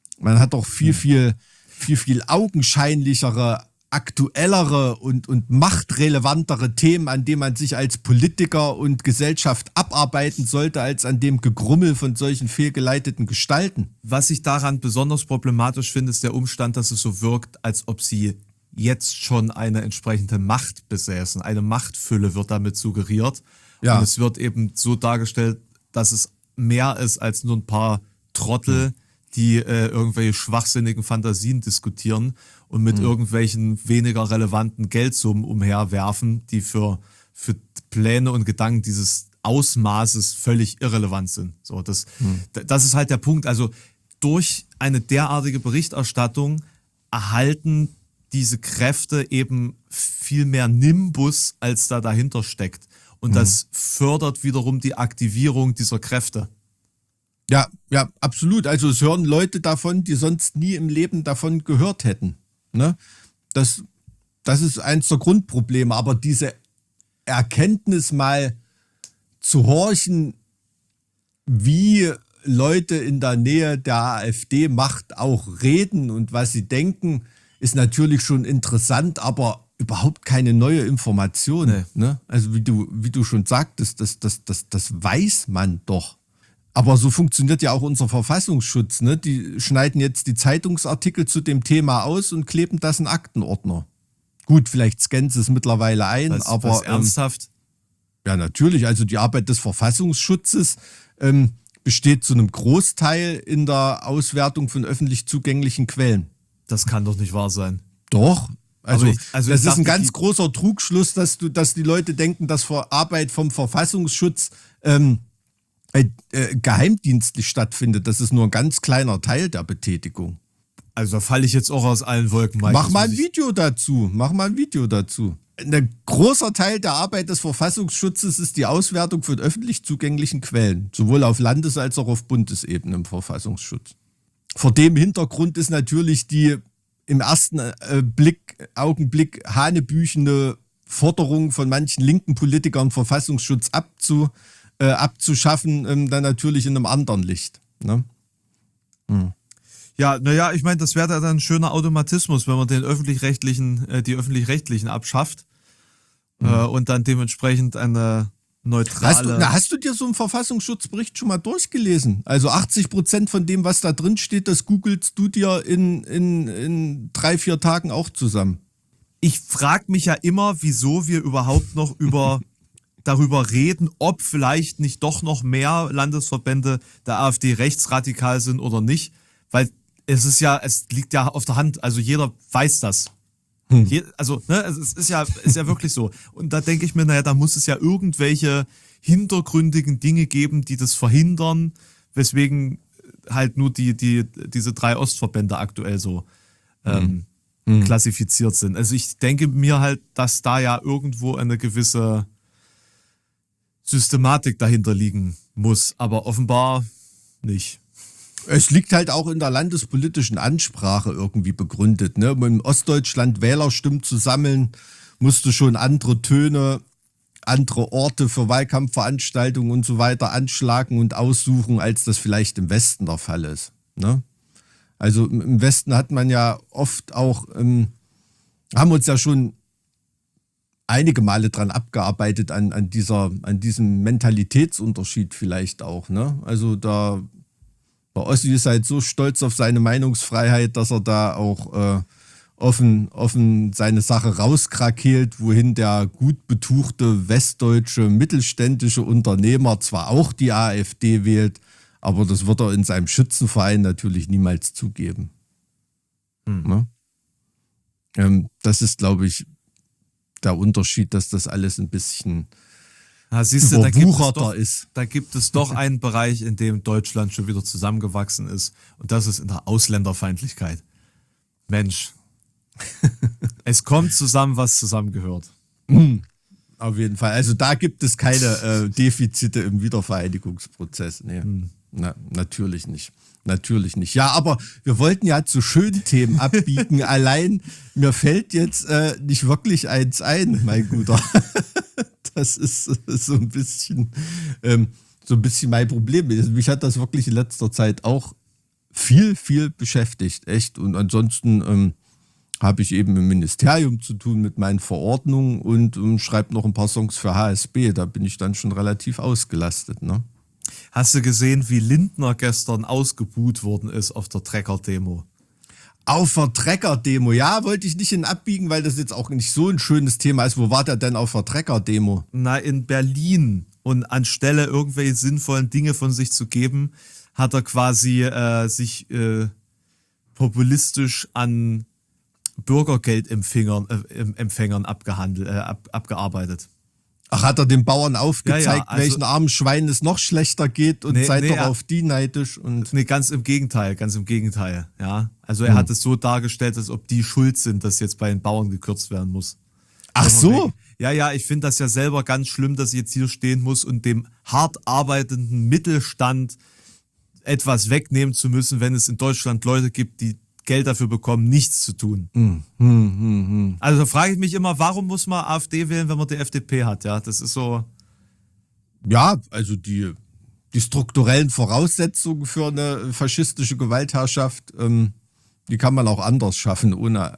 [SPEAKER 3] viel augenscheinlichere, aktuellere und machtrelevantere Themen, an denen man sich als Politiker und Gesellschaft abarbeiten sollte, als an dem Gegrummel von solchen fehlgeleiteten Gestalten.
[SPEAKER 1] Was ich daran besonders problematisch finde, ist der Umstand, dass es so wirkt, als ob sie jetzt schon eine entsprechende Macht besäßen. Eine Machtfülle wird damit suggeriert. Ja. Und es wird eben so dargestellt, dass es mehr ist als nur ein paar Trottel, die irgendwelche schwachsinnigen Fantasien diskutieren und mit irgendwelchen weniger relevanten Geldsummen umherwerfen, die für Pläne und Gedanken dieses Ausmaßes völlig irrelevant sind. So, das ist halt der Punkt. Also durch eine derartige Berichterstattung erhalten diese Kräfte eben viel mehr Nimbus, als da dahinter steckt. Und das fördert wiederum die Aktivierung dieser Kräfte.
[SPEAKER 3] Ja, absolut. Also es hören Leute davon, die sonst nie im Leben davon gehört hätten. Ne? Das ist eins der Grundprobleme. Aber diese Erkenntnis mal zu horchen, wie Leute in der Nähe der AfD-Macht auch reden und was sie denken, ist natürlich schon interessant, aber überhaupt keine neue Information. Nee. Ne? Also wie du schon sagtest, das weiß man doch. Aber so funktioniert ja auch unser Verfassungsschutz. Ne? Die schneiden jetzt die Zeitungsartikel zu dem Thema aus und kleben das in Aktenordner. Gut, vielleicht scannen sie es mittlerweile ein, aber
[SPEAKER 1] ernsthaft?
[SPEAKER 3] Ja, natürlich. Also die Arbeit des Verfassungsschutzes besteht zu einem Großteil in der Auswertung von öffentlich zugänglichen Quellen.
[SPEAKER 1] Das kann doch nicht wahr sein.
[SPEAKER 3] Doch. Also das ist ein ganz großer Trugschluss, dass die Leute denken, dass Arbeit vom Verfassungsschutz geheimdienstlich stattfindet. Das ist nur ein ganz kleiner Teil der Betätigung.
[SPEAKER 1] Also da falle ich jetzt auch aus allen Wolken.
[SPEAKER 3] Mach mal ein Video dazu. Ein großer Teil der Arbeit des Verfassungsschutzes ist die Auswertung von öffentlich zugänglichen Quellen, sowohl auf Landes- als auch auf Bundesebene im Verfassungsschutz. Vor dem Hintergrund ist natürlich die im ersten Augenblick hanebüchende Forderung von manchen linken Politikern, Verfassungsschutz abzuschaffen, dann natürlich in einem anderen Licht. Ne?
[SPEAKER 1] Ja, naja, ich meine, das wäre dann ein schöner Automatismus, wenn man die öffentlich-rechtlichen abschafft und dann dementsprechend eine neutrale...
[SPEAKER 3] Hast du dir so einen Verfassungsschutzbericht schon mal durchgelesen? Also 80% von dem, was da drin steht, das googelst du dir in 3-4 Tagen auch zusammen.
[SPEAKER 1] Ich frage mich ja immer, wieso wir überhaupt noch darüber reden, ob vielleicht nicht doch noch mehr Landesverbände der AfD rechtsradikal sind oder nicht, weil es liegt ja auf der Hand, also jeder weiß das. Es ist ja wirklich so. Und da denke ich mir, naja, da muss es ja irgendwelche hintergründigen Dinge geben, die das verhindern, weswegen halt nur diese 3 Ostverbände aktuell so klassifiziert sind. Also ich denke mir halt, dass da ja irgendwo eine gewisse Systematik dahinter liegen muss, aber offenbar nicht.
[SPEAKER 3] Es liegt halt auch in der landespolitischen Ansprache irgendwie begründet. Ne? Um in Ostdeutschland Wählerstimmen zu sammeln, musst du schon andere Töne, andere Orte für Wahlkampfveranstaltungen und so weiter anschlagen und aussuchen, als das vielleicht im Westen der Fall ist. Ne? Also im Westen hat man ja oft auch, haben uns ja schon einige Male dran abgearbeitet, an diesem Mentalitätsunterschied vielleicht auch. Ne? Also der Ossi ist halt so stolz auf seine Meinungsfreiheit, dass er da auch offen seine Sache rauskrakeelt, wohin der gut betuchte westdeutsche mittelständische Unternehmer zwar auch die AfD wählt, aber das wird er in seinem Schützenverein natürlich niemals zugeben. Ne? Das ist, glaube ich, der Unterschied, dass das alles ein bisschen
[SPEAKER 1] siehst du,
[SPEAKER 3] überwucherter ist.
[SPEAKER 1] Da gibt es doch einen Bereich, in dem Deutschland schon wieder zusammengewachsen ist. Und das ist in der Ausländerfeindlichkeit. Mensch, es kommt zusammen, was zusammengehört.
[SPEAKER 3] Auf jeden Fall. Also da gibt es keine Defizite im Wiedervereinigungsprozess. Nee, natürlich nicht. Natürlich nicht. Ja, aber wir wollten ja zu schönen Themen abbiegen. Allein mir fällt jetzt nicht wirklich eins ein, mein Guter. Das ist so ein bisschen mein Problem. Mich hat das wirklich in letzter Zeit auch viel beschäftigt, echt. Und ansonsten habe ich eben im Ministerium zu tun mit meinen Verordnungen und schreibe noch ein paar Songs für HSB. Da bin ich dann schon relativ ausgelastet, ne?
[SPEAKER 1] Hast du gesehen, wie Lindner gestern ausgebuht worden ist auf der Trecker-Demo?
[SPEAKER 3] Auf der Trecker-Demo, ja, wollte ich nicht abbiegen, weil das jetzt auch nicht so ein schönes Thema ist. Wo war der denn auf der Trecker-Demo?
[SPEAKER 1] Na, in Berlin. Und anstelle irgendwelche sinnvollen Dinge von sich zu geben, hat er quasi sich populistisch an Bürgergeldempfängern abgearbeitet.
[SPEAKER 3] Ach, hat er den Bauern aufgezeigt,
[SPEAKER 1] Ja, also,
[SPEAKER 3] welchen armen Schweinen es noch schlechter geht und seid doch auf die neidisch?
[SPEAKER 1] Nee, ganz im Gegenteil, ja. Also er hat es so dargestellt, als ob die schuld sind, dass jetzt bei den Bauern gekürzt werden muss.
[SPEAKER 3] Ach so?
[SPEAKER 1] Ja, ich finde das ja selber ganz schlimm, dass ich jetzt hier stehen muss und dem hart arbeitenden Mittelstand etwas wegnehmen zu müssen, wenn es in Deutschland Leute gibt, die Geld dafür bekommen, nichts zu tun. Also da frage ich mich immer, warum muss man AfD wählen, wenn man die FDP hat? Ja, das ist so.
[SPEAKER 3] Ja, also die strukturellen Voraussetzungen für eine faschistische Gewaltherrschaft, die kann man auch anders schaffen, ohne,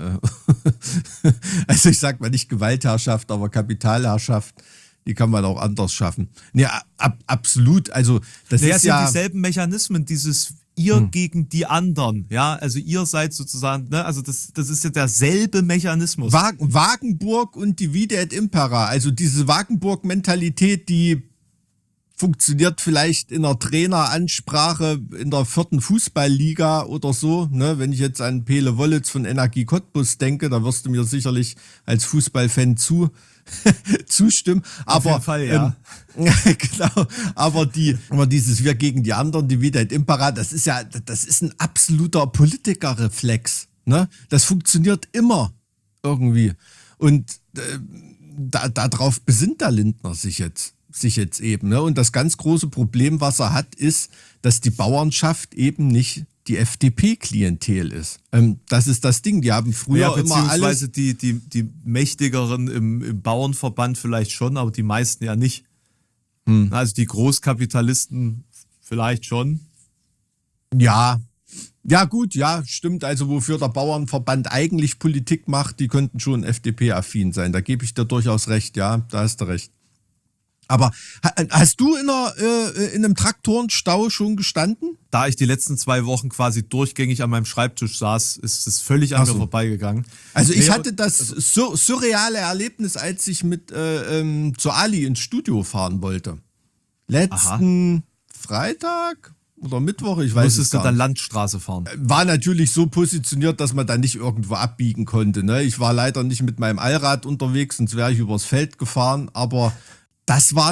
[SPEAKER 3] also ich sag mal nicht Gewaltherrschaft, aber Kapitalherrschaft, die kann man auch anders schaffen. Nee, absolut, also das ist ja
[SPEAKER 1] dieselben Mechanismen, dieses ihr gegen die anderen, ja, also ihr seid sozusagen, ne, also das ist ja derselbe Mechanismus.
[SPEAKER 3] Wagenburg und Divide et Impera, also diese Wagenburg-Mentalität, die funktioniert vielleicht in einer Traineransprache in der 4. Fußballliga oder so, ne, wenn ich jetzt an Pele Wollitz von Energie Cottbus denke, da wirst du mir sicherlich als Fußballfan zustimmen.
[SPEAKER 1] Auf jeden Fall, ja.
[SPEAKER 3] Genau, aber dieses Wir gegen die anderen, die Divide et Impera, das ist ein absoluter Politikerreflex. Ne? Das funktioniert immer irgendwie. Und darauf besinnt der Lindner sich jetzt eben. Ne? Und das ganz große Problem, was er hat, ist, dass die Bauernschaft eben nicht die FDP-Klientel ist. Das ist das Ding. Die haben früher immer alles.
[SPEAKER 1] Beziehungsweise die Mächtigeren im Bauernverband vielleicht schon, aber die meisten ja nicht. Also die Großkapitalisten vielleicht schon.
[SPEAKER 3] Ja, gut, ja, stimmt. Also wofür der Bauernverband eigentlich Politik macht, die könnten schon FDP-affin sein. Da gebe ich dir durchaus recht, ja, da hast du recht. Aber hast du in einem Traktorenstau schon gestanden?
[SPEAKER 1] Da ich die letzten 2 Wochen quasi durchgängig an meinem Schreibtisch saß, ist es völlig an mir vorbeigegangen.
[SPEAKER 3] Also ich hatte das surreale Erlebnis, als ich mit zu Ali ins Studio fahren wollte. Letzten Freitag oder Mittwoch, ich weiß es gar nicht.
[SPEAKER 1] Musstest du dann Landstraße fahren?
[SPEAKER 3] War natürlich so positioniert, dass man da nicht irgendwo abbiegen konnte. Ne? Ich war leider nicht mit meinem Allrad unterwegs, sonst wäre ich übers Feld gefahren, aber das war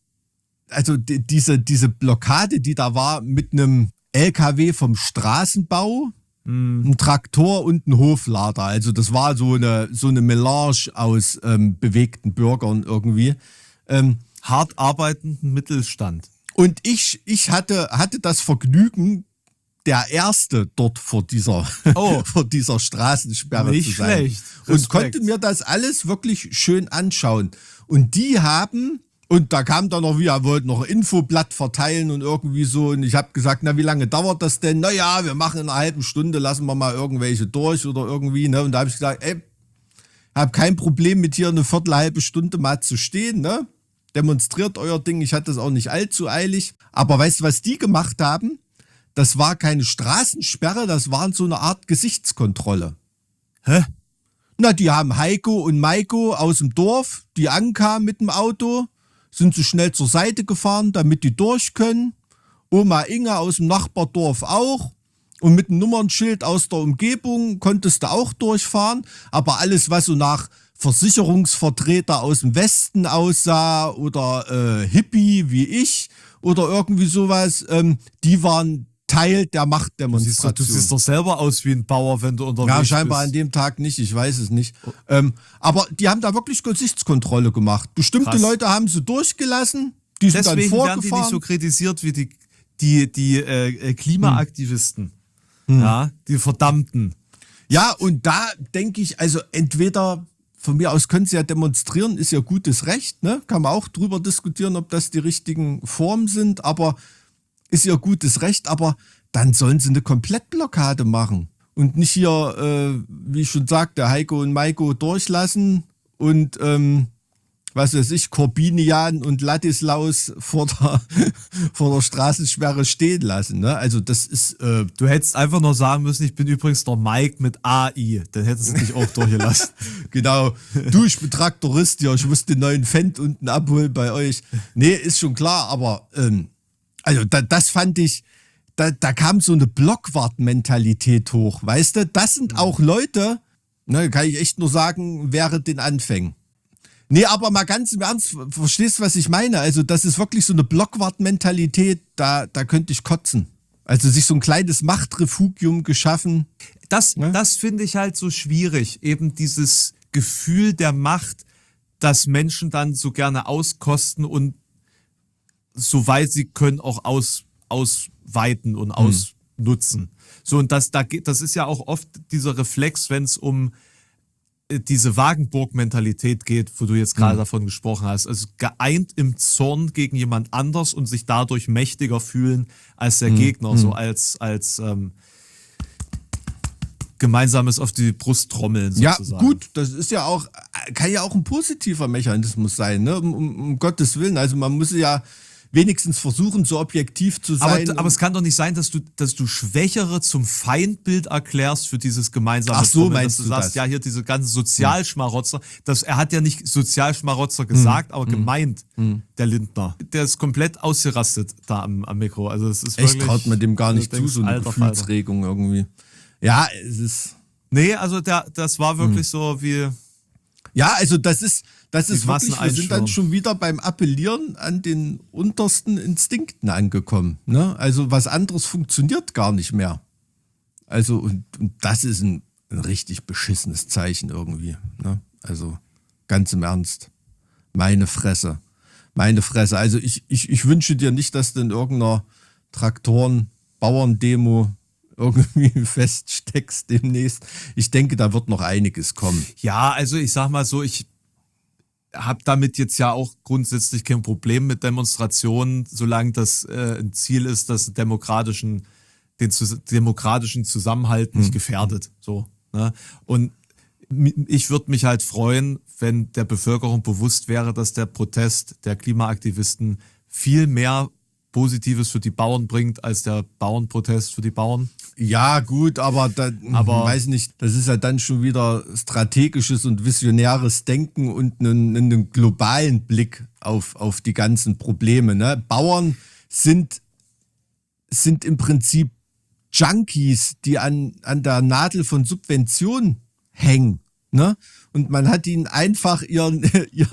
[SPEAKER 3] diese Blockade, die da war mit einem LKW vom Straßenbau, einem Traktor und einem Hoflader. Also das war so eine Melange aus bewegten Bürgern irgendwie.
[SPEAKER 1] Hart arbeitenden Mittelstand.
[SPEAKER 3] Und ich hatte das Vergnügen, der Erste dort vor dieser Straßensperre
[SPEAKER 1] nicht
[SPEAKER 3] zu sein.
[SPEAKER 1] Schlecht.
[SPEAKER 3] Und konnte mir das alles wirklich schön anschauen. Und die haben, und da kam dann noch, wir wollten noch ein Infoblatt verteilen und irgendwie so. Und ich habe gesagt, na, wie lange dauert das denn? Naja, wir machen in einer halben Stunde, lassen wir mal irgendwelche durch oder irgendwie. Ne? Und da habe ich gesagt, ey, Hab kein Problem mit hier eine halbe Stunde mal zu stehen, ne? Demonstriert euer Ding, ich hatte das auch nicht allzu eilig. Aber weißt du, was die gemacht haben? Das war keine Straßensperre, das war so eine Art Gesichtskontrolle.
[SPEAKER 1] Hä?
[SPEAKER 3] Na, die haben Heiko und Maiko aus dem Dorf, die ankamen mit dem Auto, sind so schnell zur Seite gefahren, damit die durch können. Oma Inge aus dem Nachbardorf auch. Und mit einem Nummernschild aus der Umgebung konntest du auch durchfahren. Aber alles, was so nach Versicherungsvertreter aus dem Westen aussah oder Hippie wie ich oder irgendwie sowas, die waren Teil der Machtdemonstration.
[SPEAKER 1] Du siehst doch selber aus wie ein Bauer, wenn du unterwegs bist.
[SPEAKER 3] Ja, scheinbar an dem Tag nicht, ich weiß es nicht. Aber die haben da wirklich Gesichtskontrolle gemacht. Bestimmte
[SPEAKER 1] Krass.
[SPEAKER 3] Leute haben sie durchgelassen, die sind dann
[SPEAKER 1] Deswegen
[SPEAKER 3] vorgefahren.
[SPEAKER 1] werden die nicht so kritisiert wie die Klimaaktivisten. Ja, die Verdammten.
[SPEAKER 3] Ja, und da denke ich, also entweder von mir aus können sie ja demonstrieren, ist ja gutes Recht, ne? Kann man auch drüber diskutieren, ob das die richtigen Formen sind, aber ist ja gutes Recht, aber dann sollen sie eine Komplettblockade machen und nicht hier, wie ich schon sagte, Heiko und Maiko durchlassen und was weiß ich, Korbinian und Ladislaus vor der Straßensperre stehen lassen. Ne? Also das ist...
[SPEAKER 1] Du hättest einfach nur sagen müssen, ich bin übrigens der Mike mit AI. Dann hättest du dich auch durchgelassen.
[SPEAKER 3] Genau. Du, ich bin Traktorist, ja, ich muss den neuen Fendt unten abholen bei euch. Nee, ist schon klar, aber also das fand ich, da kam so eine Blockwart-Mentalität hoch, weißt du? Das sind auch Leute, ne, kann ich echt nur sagen, während den Anfängen. Nee, aber mal ganz im Ernst, verstehst du, was ich meine? Also das ist wirklich so eine Blockwart-Mentalität, da könnte ich kotzen. Also sich so ein kleines Machtrefugium geschaffen.
[SPEAKER 1] Das finde ich halt so schwierig. Eben dieses Gefühl der Macht, das Menschen dann so gerne auskosten und soweit sie können auch ausweiten und ausnutzen. So, und das ist ja auch oft dieser Reflex, wenn es um diese Wagenburg-Mentalität geht, wo du jetzt gerade davon gesprochen hast. Also geeint im Zorn gegen jemand anders und sich dadurch mächtiger fühlen als der Gegner, so als gemeinsames auf die Brust trommeln sozusagen.
[SPEAKER 3] Ja, gut, das ist ja auch, kann ja auch ein positiver Mechanismus sein, ne? Um Gottes Willen. Also man muss ja wenigstens versuchen, so objektiv zu sein.
[SPEAKER 1] Aber es kann doch nicht sein, dass du Schwächere zum Feindbild erklärst für dieses gemeinsame
[SPEAKER 3] Ach so,
[SPEAKER 1] Trommeln,
[SPEAKER 3] meinst
[SPEAKER 1] dass
[SPEAKER 3] du
[SPEAKER 1] du sagst,
[SPEAKER 3] das?
[SPEAKER 1] ja, hier diese ganzen Sozialschmarotzer, er hat ja nicht Sozialschmarotzer gesagt, aber gemeint, der Lindner. Der ist komplett ausgerastet da am Mikro. Also es ist
[SPEAKER 3] Echt
[SPEAKER 1] wirklich,
[SPEAKER 3] traut man dem gar nicht zu, so eine
[SPEAKER 1] alter Falter.
[SPEAKER 3] Gefühlsregung irgendwie. Ja, es ist...
[SPEAKER 1] Nee, also das war wirklich so wie...
[SPEAKER 3] Ja, also das ist wirklich, wir sind dann
[SPEAKER 1] Masseneinschwörung.
[SPEAKER 3] schon wieder beim Appellieren an den untersten Instinkten angekommen. Ne? Also was anderes funktioniert gar nicht mehr. Also und das ist ein richtig beschissenes Zeichen irgendwie. Ne? Also ganz im Ernst. Meine Fresse. Also ich wünsche dir nicht, dass du in irgendeiner Traktoren-Bauerndemo irgendwie feststeckst demnächst. Ich denke, da wird noch einiges kommen.
[SPEAKER 1] Ja, also ich sag mal so, ich habe damit jetzt ja auch grundsätzlich kein Problem mit Demonstrationen, solange das ein Ziel ist, das den demokratischen Zusammenhalt nicht gefährdet. So, ne? Und ich würde mich halt freuen, wenn der Bevölkerung bewusst wäre, dass der Protest der Klimaaktivisten viel mehr Positives für die Bauern bringt, als der Bauernprotest für die Bauern.
[SPEAKER 3] Ja, gut, aber weiß nicht, das ist ja dann schon wieder strategisches und visionäres Denken und einen globalen Blick auf die ganzen Probleme. Ne? Bauern sind im Prinzip Junkies, die an der Nadel von Subventionen hängen. Ne? Und man hat ihnen einfach ihren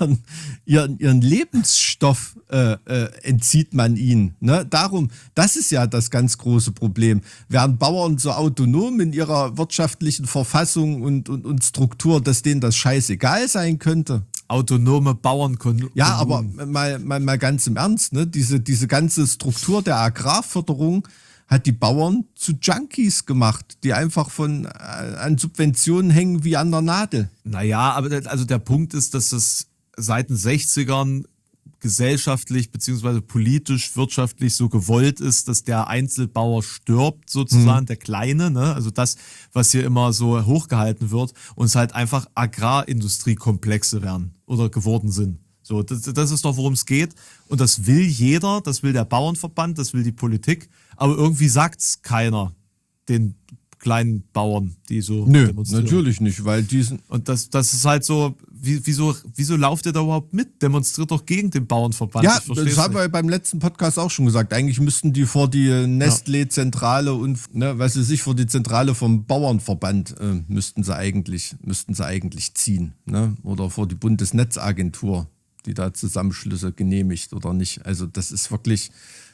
[SPEAKER 3] Lebensstoff entzieht man ihnen. Ne? Darum, das ist ja das ganz große Problem. Wären Bauern so autonom in ihrer wirtschaftlichen Verfassung und Struktur, dass denen das scheißegal sein könnte?
[SPEAKER 1] Autonome Bauernkommunen.
[SPEAKER 3] Ja, aber mal ganz im Ernst, ne? Diese ganze Struktur der Agrarförderung hat die Bauern zu Junkies gemacht, die einfach an Subventionen hängen wie an der Nadel.
[SPEAKER 1] Naja, aber also der Punkt ist, dass es seit den 60ern gesellschaftlich beziehungsweise politisch, wirtschaftlich so gewollt ist, dass der Einzelbauer stirbt sozusagen, der Kleine, ne? Also das, was hier immer so hochgehalten wird und es halt einfach Agrarindustriekomplexe werden oder geworden sind. So, das ist doch, worum es geht. Und das will jeder, das will der Bauernverband, das will die Politik, aber irgendwie sagt's keiner den kleinen Bauern, die so
[SPEAKER 3] demonstrieren. Natürlich nicht, weil diesen.
[SPEAKER 1] Und das ist halt so, wieso lauft ihr da überhaupt mit? Demonstriert doch gegen den Bauernverband.
[SPEAKER 3] Ja, das haben wir beim letzten Podcast auch schon gesagt. Eigentlich müssten die vor die Nestlé-Zentrale und vor die Zentrale vom Bauernverband müssten sie eigentlich ziehen. Ne? Oder vor die Bundesnetzagentur, die da Zusammenschlüsse genehmigt oder nicht. Also das ist wirklich,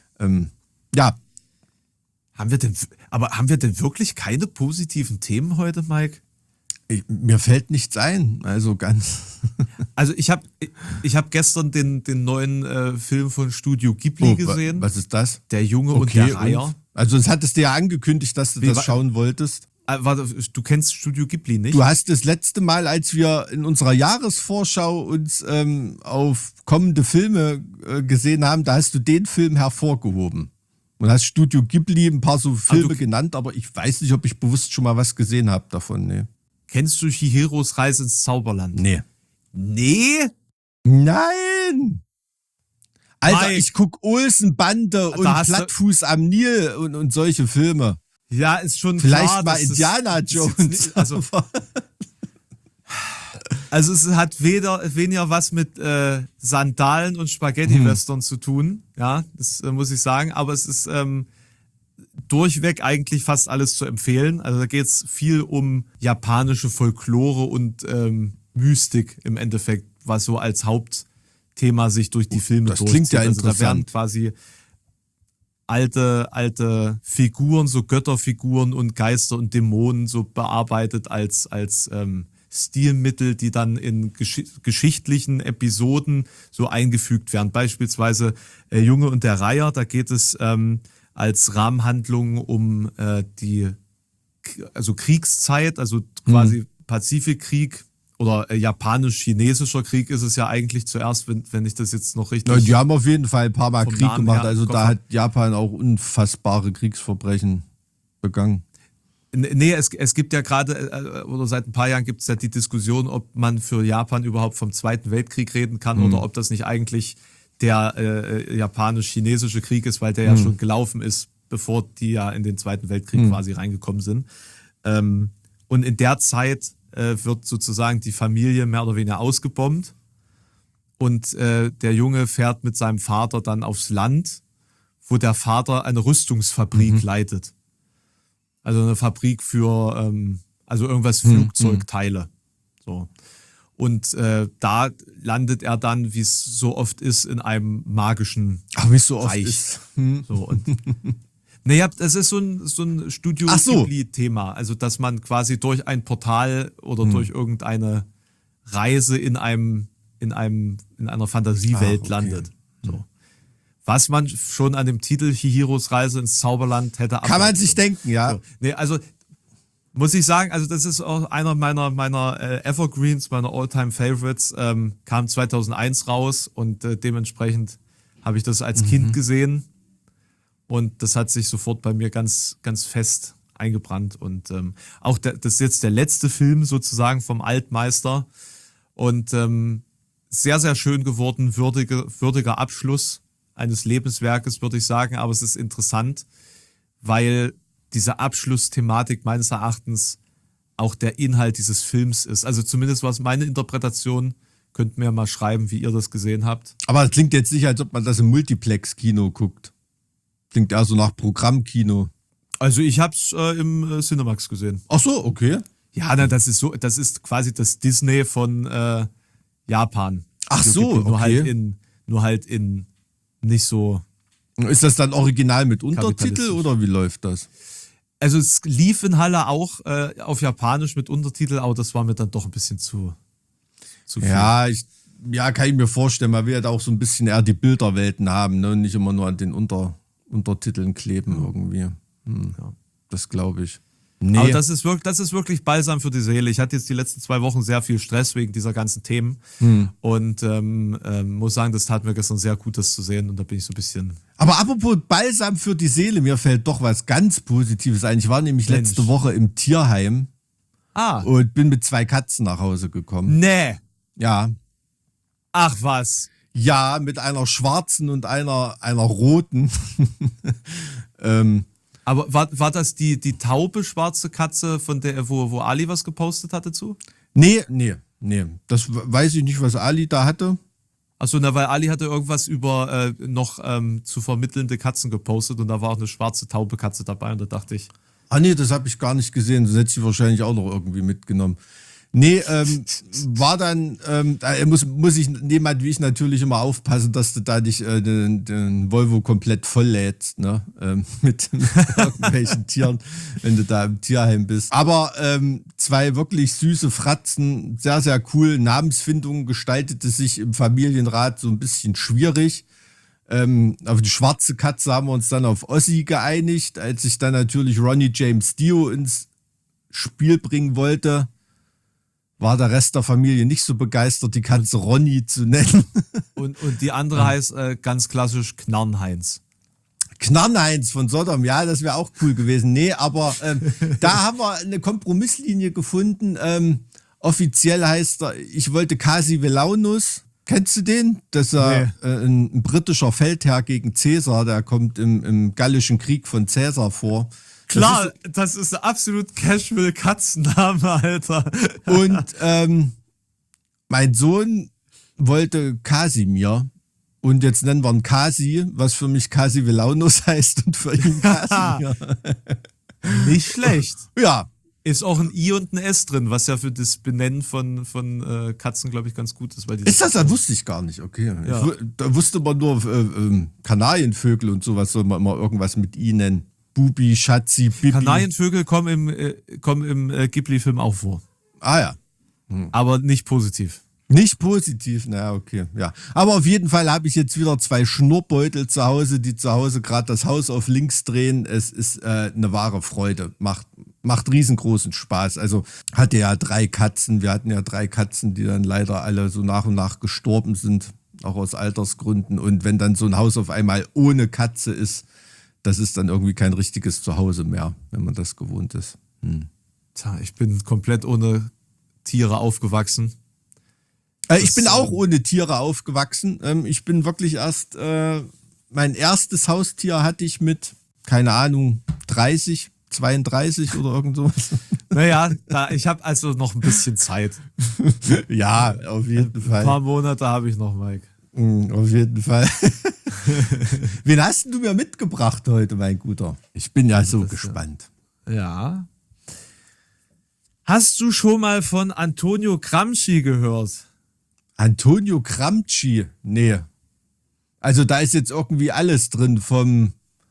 [SPEAKER 1] Haben wir denn wirklich keine positiven Themen heute, Mike?
[SPEAKER 3] Mir fällt nichts ein, also ganz.
[SPEAKER 1] Also ich hab gestern den neuen Film von Studio Ghibli gesehen.
[SPEAKER 3] Was ist das?
[SPEAKER 1] Der Junge und der Reiher.
[SPEAKER 3] Also das hattest du ja angekündigt, dass du das schauen wolltest.
[SPEAKER 1] Warte, du kennst Studio Ghibli nicht?
[SPEAKER 3] Du hast das letzte Mal, als wir in unserer Jahresvorschau uns auf kommende Filme gesehen haben, da hast du den Film hervorgehoben. Und hast Studio Ghibli ein paar so Filme genannt, aber ich weiß nicht, ob ich bewusst schon mal was gesehen habe davon. Nee.
[SPEAKER 1] Kennst du Chihiros Reise ins Zauberland?
[SPEAKER 3] Nee.
[SPEAKER 1] Nee?
[SPEAKER 3] Nein! Alter, Mike, ich guck Olsenbande und Plattfuß am Nil und solche Filme.
[SPEAKER 1] Ja, ist schon
[SPEAKER 3] vielleicht
[SPEAKER 1] klar.
[SPEAKER 3] Vielleicht mal Indiana Jones.
[SPEAKER 1] Also es hat weniger was mit Sandalen und Spaghetti-Western zu tun, ja, das muss ich sagen, aber es ist durchweg eigentlich fast alles zu empfehlen. Also da geht es viel um japanische Folklore und Mystik im Endeffekt, was so als Hauptthema sich durch die Filme durchzieht.
[SPEAKER 3] Das klingt ja interessant.
[SPEAKER 1] Also da werden quasi alte Figuren, so Götterfiguren und Geister und Dämonen so bearbeitet als Stilmittel, die dann in geschichtlichen Episoden so eingefügt werden. Beispielsweise Junge und der Reiher, da geht es als Rahmenhandlung um Kriegszeit, also quasi Pazifikkrieg oder japanisch-chinesischer Krieg ist es ja eigentlich zuerst, wenn ich das jetzt noch richtig...
[SPEAKER 3] Ja, die haben auf jeden Fall ein paar Mal Krieg
[SPEAKER 1] Namen
[SPEAKER 3] gemacht, also da hat Japan auch unfassbare Kriegsverbrechen begangen.
[SPEAKER 1] Nee, es gibt ja gerade, oder seit ein paar Jahren gibt es ja die Diskussion, ob man für Japan überhaupt vom Zweiten Weltkrieg reden kann oder ob das nicht eigentlich der japanisch-chinesische Krieg ist, weil der ja schon gelaufen ist, bevor die ja in den Zweiten Weltkrieg quasi reingekommen sind. Und in der Zeit wird sozusagen die Familie mehr oder weniger ausgebombt und der Junge fährt mit seinem Vater dann aufs Land, wo der Vater eine Rüstungsfabrik leitet. Also eine Fabrik für irgendwas Flugzeugteile. So. Und da landet er dann, wie es so oft ist, in einem magischen
[SPEAKER 3] wie es so oft
[SPEAKER 1] Reich.
[SPEAKER 3] Ist.
[SPEAKER 1] So, und naja, das ist so ein Studio Ghibli-Thema. Also, dass man quasi durch ein Portal oder durch irgendeine Reise in einer Fantasiewelt landet. So. Was man schon an dem Titel Chihiros Reise ins Zauberland hätte
[SPEAKER 3] kann man sich denken, ja.
[SPEAKER 1] So. Nee, also muss ich sagen, also das ist auch einer meiner Evergreens, meiner All-Time-Favorites, kam 2001 raus und dementsprechend habe ich das als Kind gesehen und das hat sich sofort bei mir ganz, ganz fest eingebrannt und auch das ist jetzt der letzte Film sozusagen vom Altmeister und sehr, sehr schön geworden, würdiger Abschluss eines Lebenswerkes, würde ich sagen, aber es ist interessant, weil diese Abschlussthematik meines Erachtens auch der Inhalt dieses Films ist. Also zumindest was meine Interpretation, könnt mir mal schreiben, wie ihr das gesehen habt.
[SPEAKER 3] Aber es klingt jetzt nicht, als ob man das im Multiplex-Kino guckt. Klingt eher so nach Programmkino.
[SPEAKER 1] Also ich habe es im Cinemax gesehen.
[SPEAKER 3] Ach so, okay.
[SPEAKER 1] Ja, das ist quasi das Disney von Japan.
[SPEAKER 3] Ach so, okay.
[SPEAKER 1] Nur halt in nicht so.
[SPEAKER 3] Ist das dann original mit Untertitel oder wie läuft das?
[SPEAKER 1] Also es lief in Halle auch auf Japanisch mit Untertitel, aber das war mir dann doch ein bisschen zu viel.
[SPEAKER 3] Ja, kann ich mir vorstellen. Man will ja da auch so ein bisschen eher die Bilderwelten haben, ne? Und nicht immer nur an den Untertiteln kleben irgendwie. Ja. Das glaube ich. Nee.
[SPEAKER 1] Aber das ist wirklich balsam für die Seele. Ich hatte jetzt die letzten 2 Wochen sehr viel Stress wegen dieser ganzen Themen. Und muss sagen, das tat mir gestern sehr gut, das zu sehen. Und da bin ich so ein bisschen...
[SPEAKER 3] Aber apropos Balsam für die Seele, mir fällt doch was ganz Positives ein. Ich war nämlich
[SPEAKER 1] Mensch.
[SPEAKER 3] letzte Woche im Tierheim
[SPEAKER 1] Ah,
[SPEAKER 3] und bin mit 2 Katzen nach Hause gekommen.
[SPEAKER 1] nee.
[SPEAKER 3] Ja.
[SPEAKER 1] Ach was.
[SPEAKER 3] Ja, mit einer schwarzen und einer roten.
[SPEAKER 1] Aber war das die taube schwarze Katze, von der, wo Ali was gepostet hatte zu?
[SPEAKER 3] Nee. Das weiß ich nicht, was Ali da hatte.
[SPEAKER 1] Achso, na, weil Ali hatte irgendwas über noch zu vermittelnde Katzen gepostet und da war auch eine schwarze taube Katze dabei und da dachte ich,
[SPEAKER 3] Ah nee, das habe ich gar nicht gesehen. Das hätte ich wahrscheinlich auch noch irgendwie mitgenommen. Nee, war dann, da muss ich jemand wie ich natürlich immer aufpassen, dass du da nicht den Volvo komplett voll lädst, ne? Mit irgendwelchen Tieren, wenn du da im Tierheim bist. Aber 2 wirklich süße Fratzen, sehr, sehr cool. Namensfindung gestaltete sich im Familienrat so ein bisschen schwierig. Auf die schwarze Katze haben wir uns dann auf Ossi geeinigt, als ich dann natürlich Ronnie James Dio ins Spiel bringen wollte. War der Rest der Familie nicht so begeistert, die Katze Ronny zu nennen.
[SPEAKER 1] und die andere heißt ganz klassisch Knarrenheinz.
[SPEAKER 3] Knarrenheinz von Sodom, ja, das wäre auch cool gewesen. Nee, aber da haben wir eine Kompromisslinie gefunden. Offiziell heißt er, ich wollte Kasi Velaunus. Kennst du den? Das ist ein britischer Feldherr gegen Cäsar, der kommt im Gallischen Krieg von Cäsar vor.
[SPEAKER 1] Klar, das ist ein absolut casual Katzenname, Alter.
[SPEAKER 3] Und mein Sohn wollte Kasimir. Und jetzt nennen wir ihn Kasi, was für mich Kasi Velaunus heißt und für ihn Kasimir.
[SPEAKER 1] Nicht schlecht.
[SPEAKER 3] Ja.
[SPEAKER 1] Ist auch ein I und ein S drin, was ja für das Benennen von Katzen, glaube ich, ganz gut ist. Weil
[SPEAKER 3] Ist das? Das wusste ich gar nicht, okay.
[SPEAKER 1] Ja.
[SPEAKER 3] Da wusste man nur Kanarienvögel und sowas, soll man immer irgendwas mit I nennen. Bubi, Schatzi, Bibi.
[SPEAKER 1] Kanarienvögel kommen im Ghibli-Film auch vor.
[SPEAKER 3] Ah ja.
[SPEAKER 1] Aber nicht positiv.
[SPEAKER 3] Nicht positiv, naja, okay. Ja. Aber auf jeden Fall habe ich jetzt wieder 2 Schnurrbeutel zu Hause, die zu Hause gerade das Haus auf links drehen. Es ist eine wahre Freude. Macht riesengroßen Spaß. Also hatte ja 3 Katzen. Wir hatten ja 3 Katzen, die dann leider alle so nach und nach gestorben sind, auch aus Altersgründen. Und wenn dann so ein Haus auf einmal ohne Katze ist, das ist dann irgendwie kein richtiges Zuhause mehr, wenn man das gewohnt ist.
[SPEAKER 1] Tja, ich bin komplett ohne Tiere aufgewachsen.
[SPEAKER 3] Ich bin auch ohne Tiere aufgewachsen. Ich bin wirklich erst, mein erstes Haustier hatte ich mit, keine Ahnung, 30, 32 oder irgend sowas.
[SPEAKER 1] Naja, ich habe also noch ein bisschen Zeit.
[SPEAKER 3] Ja, auf jeden Fall.
[SPEAKER 1] Ein paar Monate habe ich noch, Mike.
[SPEAKER 3] Auf jeden Fall. Wen hast du mir mitgebracht heute, mein Guter? Ich bin ja so gespannt.
[SPEAKER 1] Ja. Hast du schon mal von Antonio Gramsci gehört?
[SPEAKER 3] Antonio Gramsci? Nee. Also da ist jetzt irgendwie alles drin, vom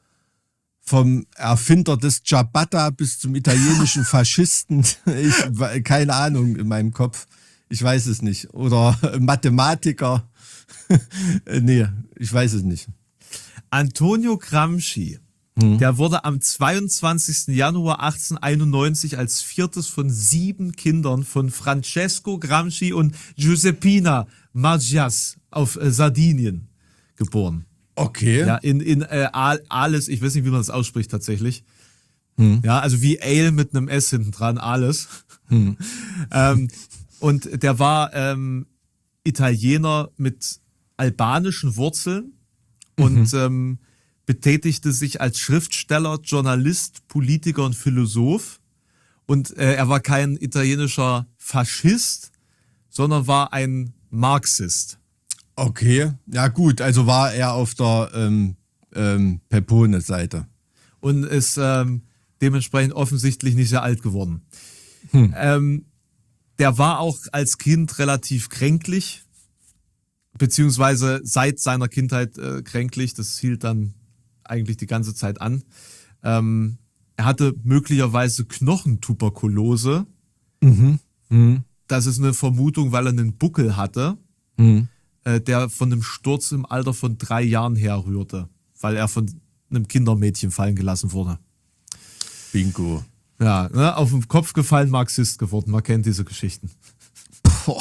[SPEAKER 3] Erfinder des Ciabatta bis zum italienischen Faschisten. Keine Ahnung in meinem Kopf. Ich weiß es nicht. Oder Mathematiker. Nee, ich weiß es nicht.
[SPEAKER 1] Antonio Gramsci, der wurde am 22. Januar 1891 als 4. von 7 Kindern von Francesco Gramsci und Giuseppina Maggias auf Sardinien geboren.
[SPEAKER 3] Okay.
[SPEAKER 1] Ja, in Ales, ich weiß nicht, wie man das ausspricht tatsächlich. Ja, also wie Ale mit einem S hinten dran, Ales. Und der war Italiener mit albanischen Wurzeln und betätigte sich als Schriftsteller, Journalist, Politiker und Philosoph. Und er war kein italienischer Faschist, sondern war ein Marxist.
[SPEAKER 3] Okay, ja gut, also war er auf der Pepone-Seite.
[SPEAKER 1] Und ist dementsprechend offensichtlich nicht sehr alt geworden. Der war auch als Kind relativ kränklich, beziehungsweise seit seiner Kindheit kränklich. Das hielt dann eigentlich die ganze Zeit an. Er hatte möglicherweise Knochentuberkulose. Das ist eine Vermutung, weil er einen Buckel hatte, der von einem Sturz im Alter von 3 Jahren herrührte, weil er von einem Kindermädchen fallen gelassen wurde.
[SPEAKER 3] Bingo.
[SPEAKER 1] Ja, ne, auf den Kopf gefallen, Marxist geworden. Man kennt diese Geschichten.
[SPEAKER 3] Boah.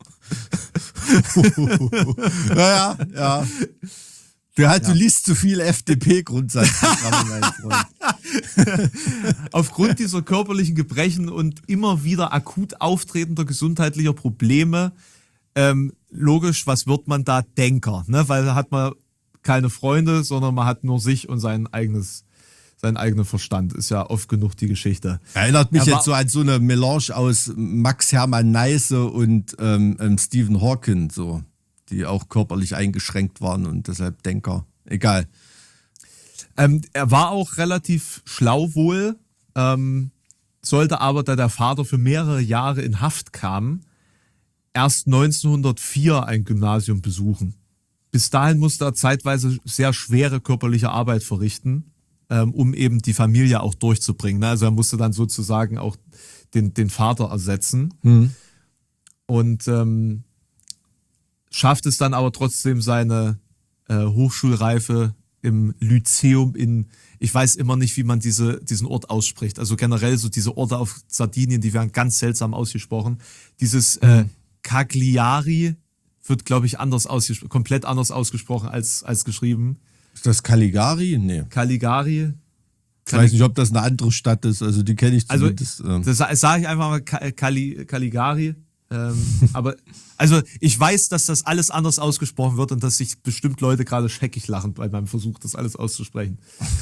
[SPEAKER 3] Ja. Du liest zu viel FDP-Grundsatzprogramme, mein Freund.
[SPEAKER 1] Aufgrund dieser körperlichen Gebrechen und immer wieder akut auftretender gesundheitlicher Probleme, logisch, was wird man da? Denker, ne? Weil da hat man keine Freunde, sondern man hat nur sich und seinen eigenen Verstand. Ist ja oft genug die Geschichte.
[SPEAKER 3] Erinnert mich jetzt so an so eine Melange aus Max Hermann Neise und Stephen Hawking, so, die auch körperlich eingeschränkt waren und deshalb Denker. Egal.
[SPEAKER 1] Er war auch relativ schlau wohl, sollte aber, da der Vater für mehrere Jahre in Haft kam, erst 1904 ein Gymnasium besuchen. Bis dahin musste er zeitweise sehr schwere körperliche Arbeit verrichten, um eben die Familie auch durchzubringen. Ne? Also er musste dann sozusagen auch den Vater ersetzen. Und schafft es dann aber trotzdem seine Hochschulreife im Lyzeum ich weiß immer nicht, wie man diesen Ort ausspricht. Also generell so diese Orte auf Sardinien, die werden ganz seltsam ausgesprochen. Dieses Cagliari wird, glaube ich, komplett anders ausgesprochen als geschrieben.
[SPEAKER 3] Ist das Caligari? Nee.
[SPEAKER 1] Caligari.
[SPEAKER 3] Ich weiß nicht, ob das eine andere Stadt ist. Also die kenne ich zumindest.
[SPEAKER 1] Das sage ich einfach mal Caligari. Aber also ich weiß, dass das alles anders ausgesprochen wird und dass sich bestimmt Leute gerade scheckig lachen bei meinem Versuch, das alles auszusprechen.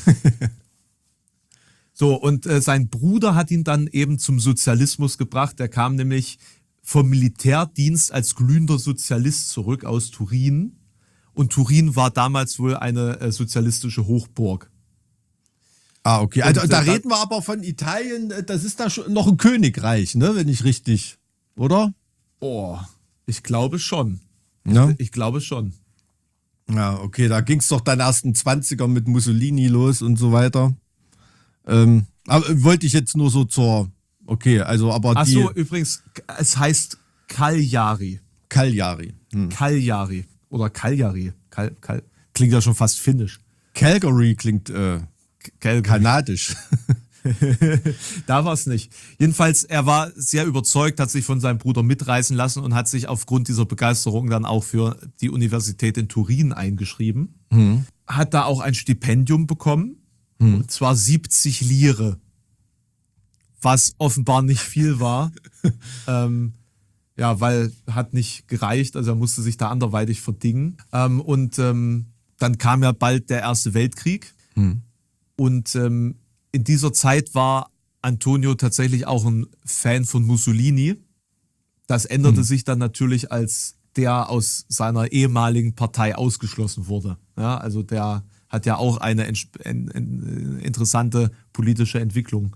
[SPEAKER 1] So, und sein Bruder hat ihn dann eben zum Sozialismus gebracht. Der kam nämlich vom Militärdienst als glühender Sozialist zurück aus Turin. Und Turin war damals wohl eine sozialistische Hochburg.
[SPEAKER 3] Ah, okay. Also da reden wir aber von Italien, das ist da schon noch ein Königreich, ne? Wenn ich richtig, oder?
[SPEAKER 1] Oh, ich glaube schon.
[SPEAKER 3] Ja?
[SPEAKER 1] Ich glaube schon.
[SPEAKER 3] Ja, okay, da ging es doch dann erst in 20er mit Mussolini los und so weiter. Aber wollte ich jetzt nur so okay, also aber
[SPEAKER 1] Ach so, übrigens, es heißt Cagliari.
[SPEAKER 3] Cagliari.
[SPEAKER 1] Cagliari oder Cagliari. Klingt ja schon fast finnisch.
[SPEAKER 3] Calgary klingt kanadisch.
[SPEAKER 1] Da war es nicht. Jedenfalls, er war sehr überzeugt, hat sich von seinem Bruder mitreißen lassen und hat sich aufgrund dieser Begeisterung dann auch für die Universität in Turin eingeschrieben. Hat da auch ein Stipendium bekommen, und zwar 70 Lire, was offenbar nicht viel war. Ja, weil hat nicht gereicht, also er musste sich da anderweitig verdingen. Dann kam ja bald der Erste Weltkrieg. Und in dieser Zeit war Antonio tatsächlich auch ein Fan von Mussolini. Das änderte sich dann natürlich, als der aus seiner ehemaligen Partei ausgeschlossen wurde. Ja, also der hat ja auch eine interessante politische Entwicklung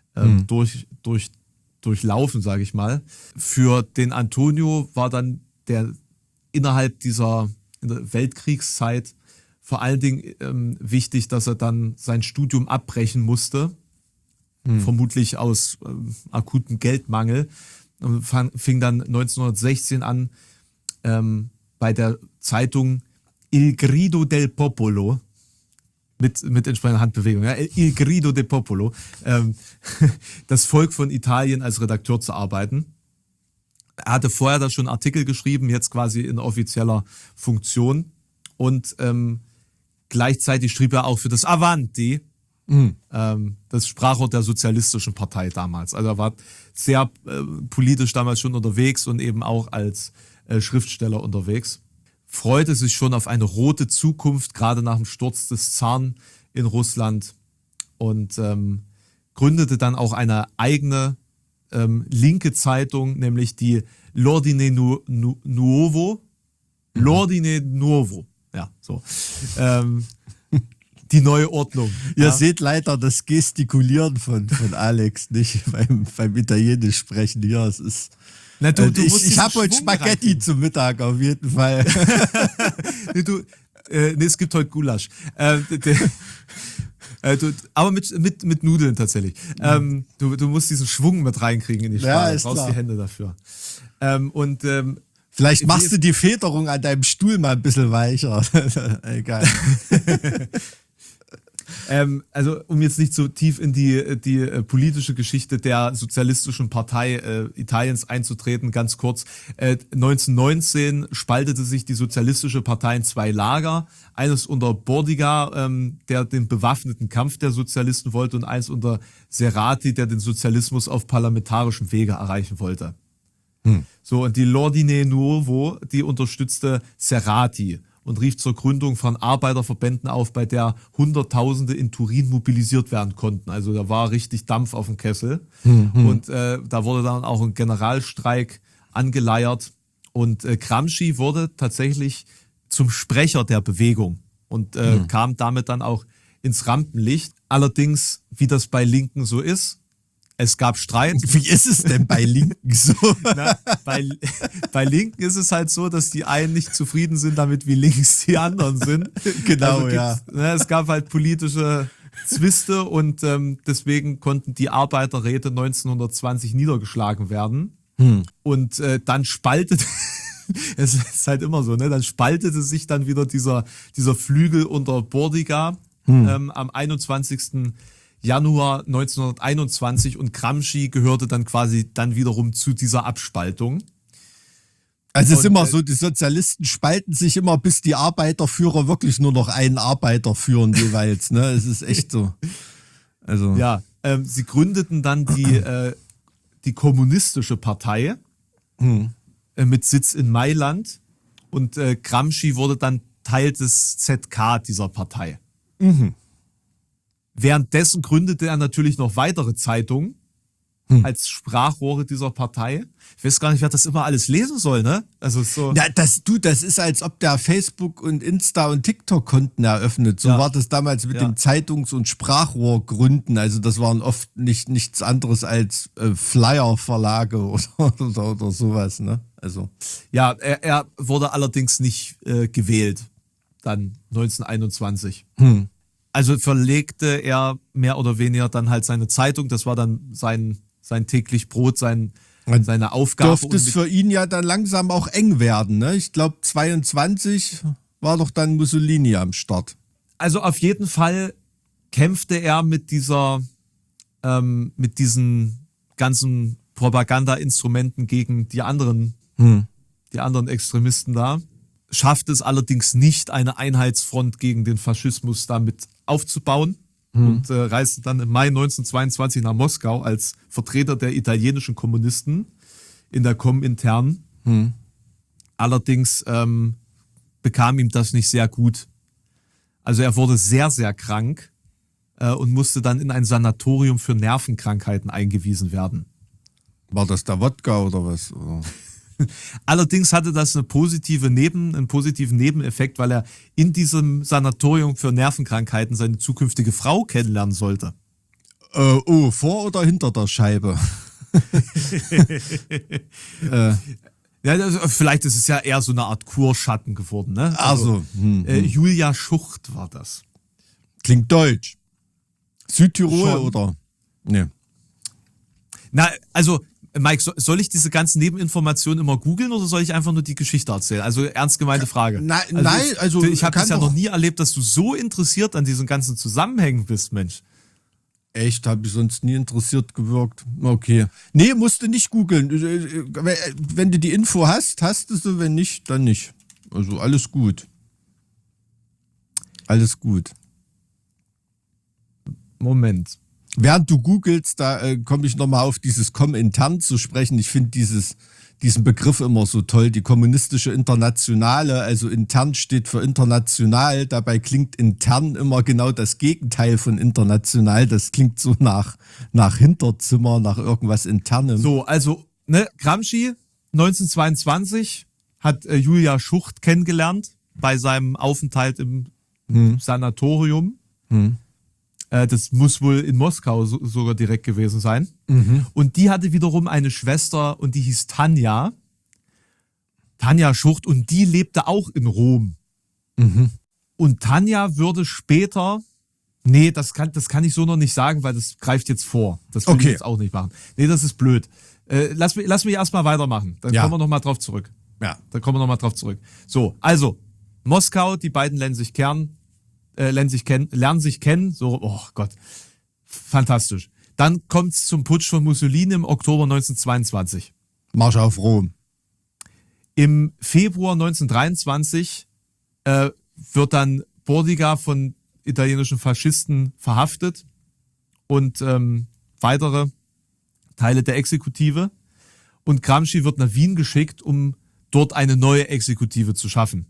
[SPEAKER 1] durchlaufen, sage ich mal. Für den Antonio war dann innerhalb dieser Weltkriegszeit vor allen Dingen wichtig, dass er dann sein Studium abbrechen musste, vermutlich aus akutem Geldmangel. Und fing dann 1916 an, bei der Zeitung Il Grido del Popolo, mit entsprechender Handbewegung, ja, Il Grido del Popolo, das Volk von Italien als Redakteur zu arbeiten. Er hatte vorher da schon Artikel geschrieben, jetzt quasi in offizieller Funktion. Und gleichzeitig schrieb er auch für das Avanti, das Sprachrohr der Sozialistischen Partei damals. Also er war sehr politisch damals schon unterwegs und eben auch als Schriftsteller unterwegs. Freute sich schon auf eine rote Zukunft, gerade nach dem Sturz des Zaren in Russland, und gründete dann auch eine eigene linke Zeitung, nämlich die L'Ordine Nuovo. L'Ordine Nuovo. Ja, so. Die neue Ordnung.
[SPEAKER 3] Ihr seht leider das Gestikulieren von Alex nicht beim Italienisch sprechen hier. Es ist.
[SPEAKER 1] Na,
[SPEAKER 3] ich habe heute Spaghetti zum Mittag auf jeden Fall.
[SPEAKER 1] Es gibt heute Gulasch. Aber mit Nudeln tatsächlich. Du musst diesen Schwung mit reinkriegen in die Sprache. Du brauchst die Hände dafür.
[SPEAKER 3] Vielleicht machst du die Federung an deinem Stuhl mal ein bisschen weicher. Egal.
[SPEAKER 1] Also um jetzt nicht so tief in die politische Geschichte der Sozialistischen Partei Italiens einzutreten, ganz kurz. 1919 spaltete sich die Sozialistische Partei in zwei Lager. Eines unter Bordiga, der den bewaffneten Kampf der Sozialisten wollte, und eins unter Serrati, der den Sozialismus auf parlamentarischem Wege erreichen wollte. So, und die L'Ordine Nuovo, die unterstützte Serrati und rief zur Gründung von Arbeiterverbänden auf, bei der Hunderttausende in Turin mobilisiert werden konnten. Also da war richtig Dampf auf dem Kessel. Und da wurde dann auch ein Generalstreik angeleiert. Und Gramsci wurde tatsächlich zum Sprecher der Bewegung und kam damit dann auch ins Rampenlicht. Allerdings, wie das bei Linken so ist, es gab Streit.
[SPEAKER 3] Wie ist es denn bei Linken so?
[SPEAKER 1] Na, bei Linken ist es halt so, dass die einen nicht zufrieden sind damit, wie links die anderen sind.
[SPEAKER 3] Genau,
[SPEAKER 1] Es gab halt politische Zwiste und deswegen konnten die Arbeiterräte 1920 niedergeschlagen werden. Und dann spaltete, es ist halt immer so, ne? Dann spaltete sich dann wieder dieser Flügel unter Bordiga am 21. Januar 1921 und Gramsci gehörte dann quasi dann wiederum zu dieser Abspaltung.
[SPEAKER 3] Also es ist immer so, die Sozialisten spalten sich immer, bis die Arbeiterführer wirklich nur noch einen Arbeiter führen jeweils. Ne? Es ist echt so. Also
[SPEAKER 1] ja, sie gründeten dann die Kommunistische Partei mit Sitz in Mailand und Gramsci wurde dann Teil des ZK dieser Partei. Währenddessen gründete er natürlich noch weitere Zeitungen als Sprachrohre dieser Partei. Ich weiß gar nicht, wer das immer alles lesen soll, ne? Also so.
[SPEAKER 3] Ja, das ist, als ob der Facebook und Insta und TikTok-Konten eröffnet. So war das damals mit dem Zeitungs- und Sprachrohrgründen. Also das waren oft nichts anderes als Flyer-Verlage oder sowas, ne? Also.
[SPEAKER 1] Ja, er wurde allerdings nicht gewählt, dann 1921. Also verlegte er mehr oder weniger dann halt seine Zeitung. Das war dann sein täglich Brot, seine Aufgabe.
[SPEAKER 3] Dürfte es für ihn ja dann langsam auch eng werden, ne? Ich glaube 22 war doch dann Mussolini am Start.
[SPEAKER 1] Also auf jeden Fall kämpfte er mit diesen ganzen Propaganda-Instrumenten gegen die anderen Extremisten da. Schafft es allerdings nicht, eine Einheitsfront gegen den Faschismus damit aufzubauen und reiste dann im Mai 1922 nach Moskau als Vertreter der italienischen Kommunisten in der Komintern. Allerdings bekam ihm das nicht sehr gut. Also er wurde sehr, sehr krank und musste dann in ein Sanatorium für Nervenkrankheiten eingewiesen werden.
[SPEAKER 3] War das der Wodka oder was? Oder?
[SPEAKER 1] Allerdings hatte das einen positiven Nebeneffekt, weil er in diesem Sanatorium für Nervenkrankheiten seine zukünftige Frau kennenlernen sollte.
[SPEAKER 3] Vor oder hinter der Scheibe?
[SPEAKER 1] Ja, vielleicht ist es ja eher so eine Art Kurschatten geworden, ne?
[SPEAKER 3] Also,
[SPEAKER 1] Julia Schucht war das.
[SPEAKER 3] Klingt deutsch. Südtirol
[SPEAKER 1] Schon.
[SPEAKER 3] oder? Nee.
[SPEAKER 1] Na, also Mike, soll ich diese ganzen Nebeninformationen immer googeln oder soll ich einfach nur die Geschichte erzählen? Also ernst gemeinte Frage.
[SPEAKER 3] Nein,
[SPEAKER 1] ich habe das ja noch nie erlebt, dass du so interessiert an diesen ganzen Zusammenhängen bist, Mensch.
[SPEAKER 3] Echt, habe ich sonst nie interessiert gewirkt. Okay. Nee, musst du nicht googeln. Wenn du die Info hast du sie, wenn nicht, dann nicht. Also alles gut. Alles gut.
[SPEAKER 1] Moment.
[SPEAKER 3] Während du googelst, da komme ich nochmal auf dieses Komintern zu sprechen. Ich finde diesen Begriff immer so toll. Die kommunistische Internationale, also intern steht für international. Dabei klingt intern immer genau das Gegenteil von international. Das klingt so nach Hinterzimmer, nach irgendwas Internem.
[SPEAKER 1] So, also, ne, Gramsci 1922 hat Julia Schucht kennengelernt bei seinem Aufenthalt im Sanatorium. Das muss wohl in Moskau sogar direkt gewesen sein. Und die hatte wiederum eine Schwester und die hieß Tanja Schucht, und die lebte auch in Rom. Und Tanja würde später, nee, das kann ich so noch nicht sagen, weil das greift jetzt vor. Das will ich jetzt auch nicht machen. Nee, das ist blöd. Lass mich erstmal weitermachen. Dann kommen wir nochmal drauf zurück.
[SPEAKER 3] Ja.
[SPEAKER 1] So, also Moskau, die beiden lernen sich kennen. lernen sich kennen. So, oh Gott, fantastisch. Dann kommt es zum Putsch von Mussolini im Oktober 1922.
[SPEAKER 3] Marsch auf Rom.
[SPEAKER 1] Im Februar 1923 wird dann Bordiga von italienischen Faschisten verhaftet und weitere Teile der Exekutive. Und Gramsci wird nach Wien geschickt, um dort eine neue Exekutive zu schaffen.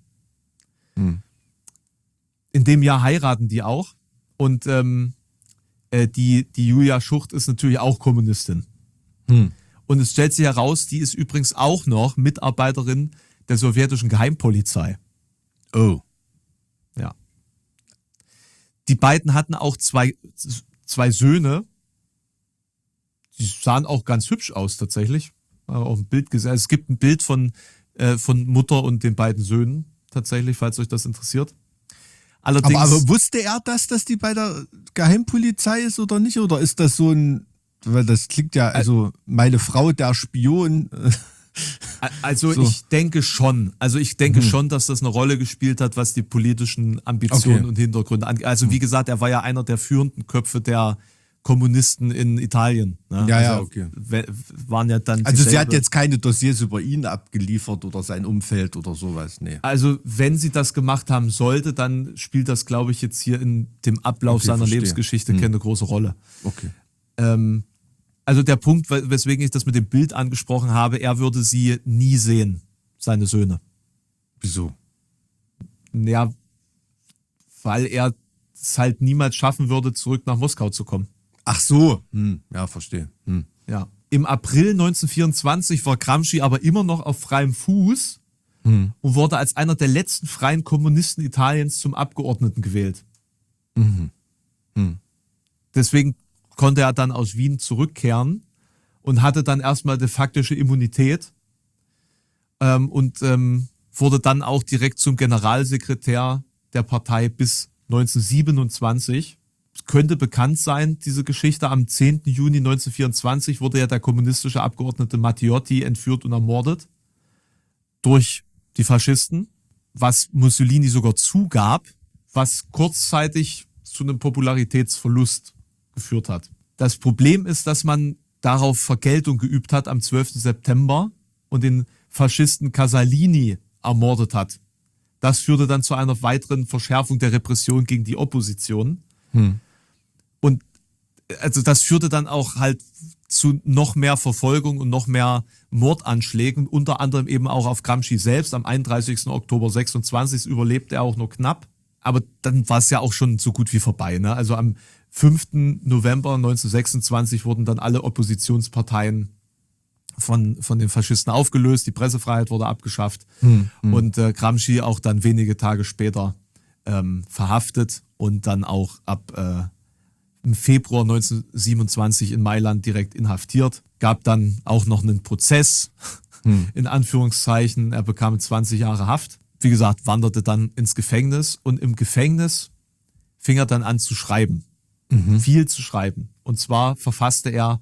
[SPEAKER 1] In dem Jahr heiraten die auch. Und die Julia Schucht ist natürlich auch Kommunistin. Und es stellt sich heraus, die ist übrigens auch noch Mitarbeiterin der sowjetischen Geheimpolizei.
[SPEAKER 3] Oh.
[SPEAKER 1] Ja. Die beiden hatten auch zwei Söhne. Die sahen auch ganz hübsch aus tatsächlich. Auf dem Bild gesehen. Also es gibt ein Bild von Mutter und den beiden Söhnen tatsächlich, falls euch das interessiert. Allerdings,
[SPEAKER 3] aber wusste er das, dass die bei der Geheimpolizei ist oder nicht? Oder ist das so ein, weil das klingt ja, also meine Frau, der Spion.
[SPEAKER 1] Also
[SPEAKER 3] so.
[SPEAKER 1] ich denke schon. Also ich denke schon, dass das eine Rolle gespielt hat, was die politischen Ambitionen und Hintergründe angeht. Also wie gesagt, er war ja einer der führenden Köpfe der Kommunisten in Italien. Ne?
[SPEAKER 3] Ja,
[SPEAKER 1] also
[SPEAKER 3] okay.
[SPEAKER 1] Waren ja dann
[SPEAKER 3] Also sie hat jetzt keine Dossiers über ihn abgeliefert oder sein Umfeld oder sowas, nee.
[SPEAKER 1] Also wenn sie das gemacht haben sollte, dann spielt das, glaube ich, jetzt hier in dem Ablauf seiner
[SPEAKER 3] verstehe.
[SPEAKER 1] Lebensgeschichte keine große Rolle.
[SPEAKER 3] Okay.
[SPEAKER 1] Also der Punkt, weswegen ich das mit dem Bild angesprochen habe, er würde sie nie sehen, seine Söhne.
[SPEAKER 3] Wieso?
[SPEAKER 1] Ja, weil er es halt niemals schaffen würde, zurück nach Moskau zu kommen.
[SPEAKER 3] Ach so. Ja, verstehe.
[SPEAKER 1] Ja. Im April 1924 war Gramsci aber immer noch auf freiem Fuß und wurde als einer der letzten freien Kommunisten Italiens zum Abgeordneten gewählt. Deswegen konnte er dann aus Wien zurückkehren und hatte dann erstmal de faktische Immunität und wurde dann auch direkt zum Generalsekretär der Partei bis 1927. Es könnte bekannt sein, diese Geschichte. Am 10. Juni 1924 wurde ja der kommunistische Abgeordnete Matteotti entführt und ermordet durch die Faschisten, was Mussolini sogar zugab, was kurzzeitig zu einem Popularitätsverlust geführt hat. Das Problem ist, dass man darauf Vergeltung geübt hat am 12. September und den Faschisten Casalini ermordet hat. Das führte dann zu einer weiteren Verschärfung der Repression gegen die Opposition. Und also das führte dann auch halt zu noch mehr Verfolgung und noch mehr Mordanschlägen, unter anderem eben auch auf Gramsci selbst. Am 31. Oktober 26 überlebte er auch nur knapp. Aber dann war es ja auch schon so gut wie vorbei. Ne? Also am 5. November 1926 wurden dann alle Oppositionsparteien von den Faschisten aufgelöst. Die Pressefreiheit wurde abgeschafft. Und Gramsci auch dann wenige Tage später verhaftet und dann auch ab im Februar 1927 in Mailand direkt inhaftiert. Gab dann auch noch einen Prozess, in Anführungszeichen. Er bekam 20 Jahre Haft. Wie gesagt, wanderte dann ins Gefängnis und im Gefängnis fing er dann an zu schreiben. Viel zu schreiben. Und zwar verfasste er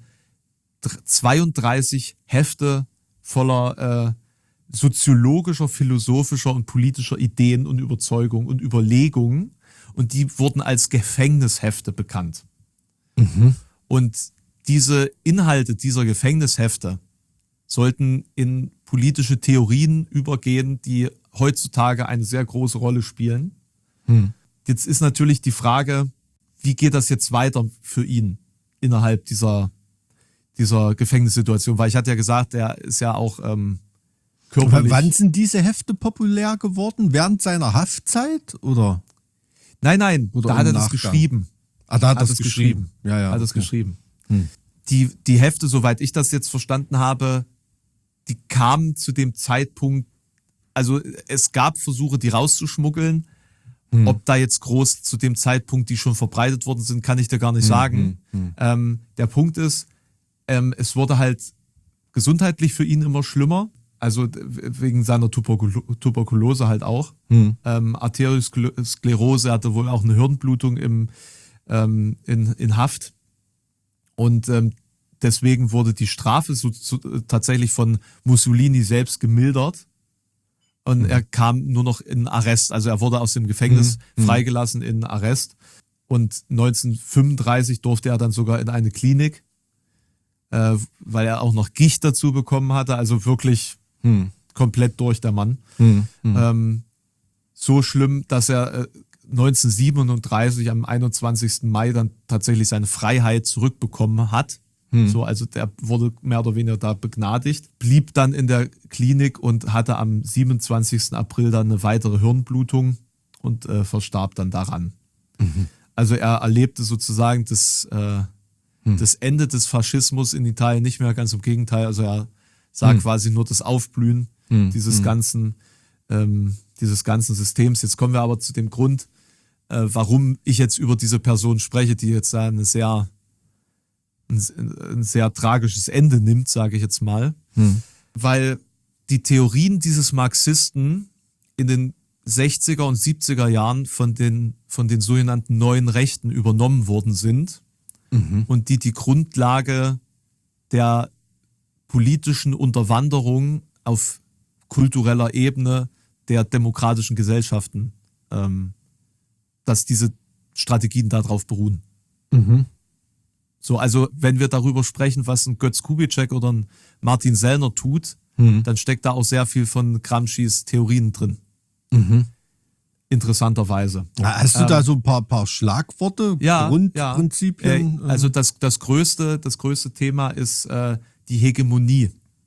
[SPEAKER 1] 32 Hefte voller soziologischer, philosophischer und politischer Ideen und Überzeugungen und Überlegungen. Und die wurden als Gefängnishefte bekannt. Und diese Inhalte dieser Gefängnishefte sollten in politische Theorien übergehen, die heutzutage eine sehr große Rolle spielen. Jetzt ist natürlich die Frage, wie geht das jetzt weiter für ihn innerhalb dieser Gefängnissituation? Weil ich hatte ja gesagt, er ist ja auch körperlich...
[SPEAKER 3] Wann sind diese Hefte populär geworden? Während seiner Haftzeit? Oder?
[SPEAKER 1] Nein,
[SPEAKER 3] Oder
[SPEAKER 1] da hat er
[SPEAKER 3] im
[SPEAKER 1] das
[SPEAKER 3] Nachgang?
[SPEAKER 1] geschrieben.
[SPEAKER 3] Ah, da hat er das geschrieben. Ja,
[SPEAKER 1] Hat das
[SPEAKER 3] okay.
[SPEAKER 1] geschrieben. Die Hefte, soweit ich das jetzt verstanden habe, die kamen zu dem Zeitpunkt, also es gab Versuche, die rauszuschmuggeln. Ob da jetzt groß zu dem Zeitpunkt, die schon verbreitet worden sind, kann ich dir gar nicht sagen. Der Punkt ist, es wurde halt gesundheitlich für ihn immer schlimmer. Also wegen seiner Tuberkulose halt auch. Arteriosklerose, er hatte wohl auch eine Hirnblutung in Haft. Und deswegen wurde die Strafe tatsächlich von Mussolini selbst gemildert. Und er kam nur noch in Arrest. Also er wurde aus dem Gefängnis freigelassen in Arrest. Und 1935 durfte er dann sogar in eine Klinik, weil er auch noch Gicht dazu bekommen hatte. Also wirklich komplett durch, der Mann. So schlimm, dass er 1937 am 21. Mai dann tatsächlich seine Freiheit zurückbekommen hat. So, also der wurde mehr oder weniger da begnadigt, blieb dann in der Klinik und hatte am 27. April dann eine weitere Hirnblutung und verstarb dann daran. Also er erlebte sozusagen das Ende des Faschismus in Italien nicht mehr, ganz im Gegenteil. Also er sah quasi nur das Aufblühen dieses ganzen Systems. Jetzt kommen wir aber zu dem Grund, warum ich jetzt über diese Person spreche, die jetzt da ein sehr tragisches Ende nimmt, sage ich jetzt mal. Weil die Theorien dieses Marxisten in den 60er und 70er Jahren von den sogenannten neuen Rechten übernommen worden sind und die Grundlage der politischen Unterwanderung auf kultureller Ebene der demokratischen Gesellschaften, dass diese Strategien darauf beruhen. So, also wenn wir darüber sprechen, was ein Götz Kubitschek oder ein Martin Sellner tut, dann steckt da auch sehr viel von Gramscis Theorien drin. Interessanterweise.
[SPEAKER 3] Hast du da so ein paar Schlagworte, Grundprinzipien?
[SPEAKER 1] Ja. Also das größte Thema ist die Hegemonie.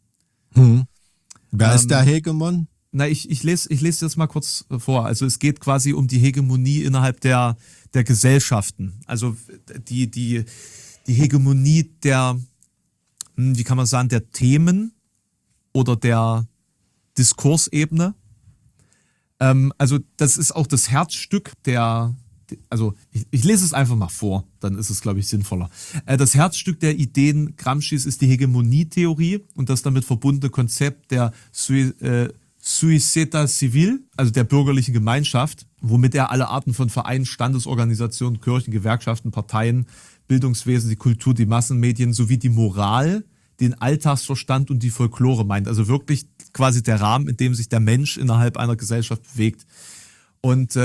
[SPEAKER 3] Wer ist der Hegemon?
[SPEAKER 1] Na, ich lese das mal kurz vor. Also es geht quasi um die Hegemonie innerhalb der Gesellschaften. Also die Hegemonie der, wie kann man sagen, der Themen oder der Diskursebene. Also das ist auch das Herzstück also ich lese es einfach mal vor, dann ist es, glaube ich, sinnvoller. Das Herzstück der Ideen Gramscis ist die Hegemonietheorie und das damit verbundene Konzept der Società Civile, also der bürgerlichen Gemeinschaft, womit er alle Arten von Vereinen, Standesorganisationen, Kirchen, Gewerkschaften, Parteien, Bildungswesen, die Kultur, die Massenmedien sowie die Moral, den Alltagsverstand und die Folklore meint. Also wirklich quasi der Rahmen, in dem sich der Mensch innerhalb einer Gesellschaft bewegt. Und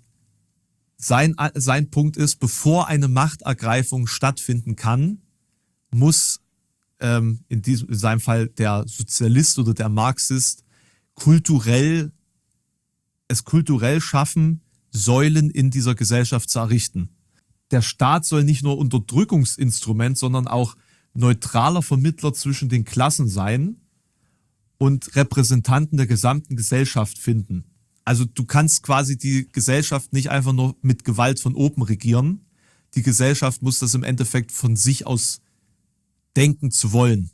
[SPEAKER 1] sein Punkt ist, bevor eine Machtergreifung stattfinden kann, muss in seinem Fall der Sozialist oder der Marxist es kulturell schaffen, Säulen in dieser Gesellschaft zu errichten. Der Staat soll nicht nur Unterdrückungsinstrument, sondern auch neutraler Vermittler zwischen den Klassen sein und Repräsentanten der gesamten Gesellschaft finden. Also du kannst quasi die Gesellschaft nicht einfach nur mit Gewalt von oben regieren. Die Gesellschaft muss das im Endeffekt von sich aus denken zu wollen.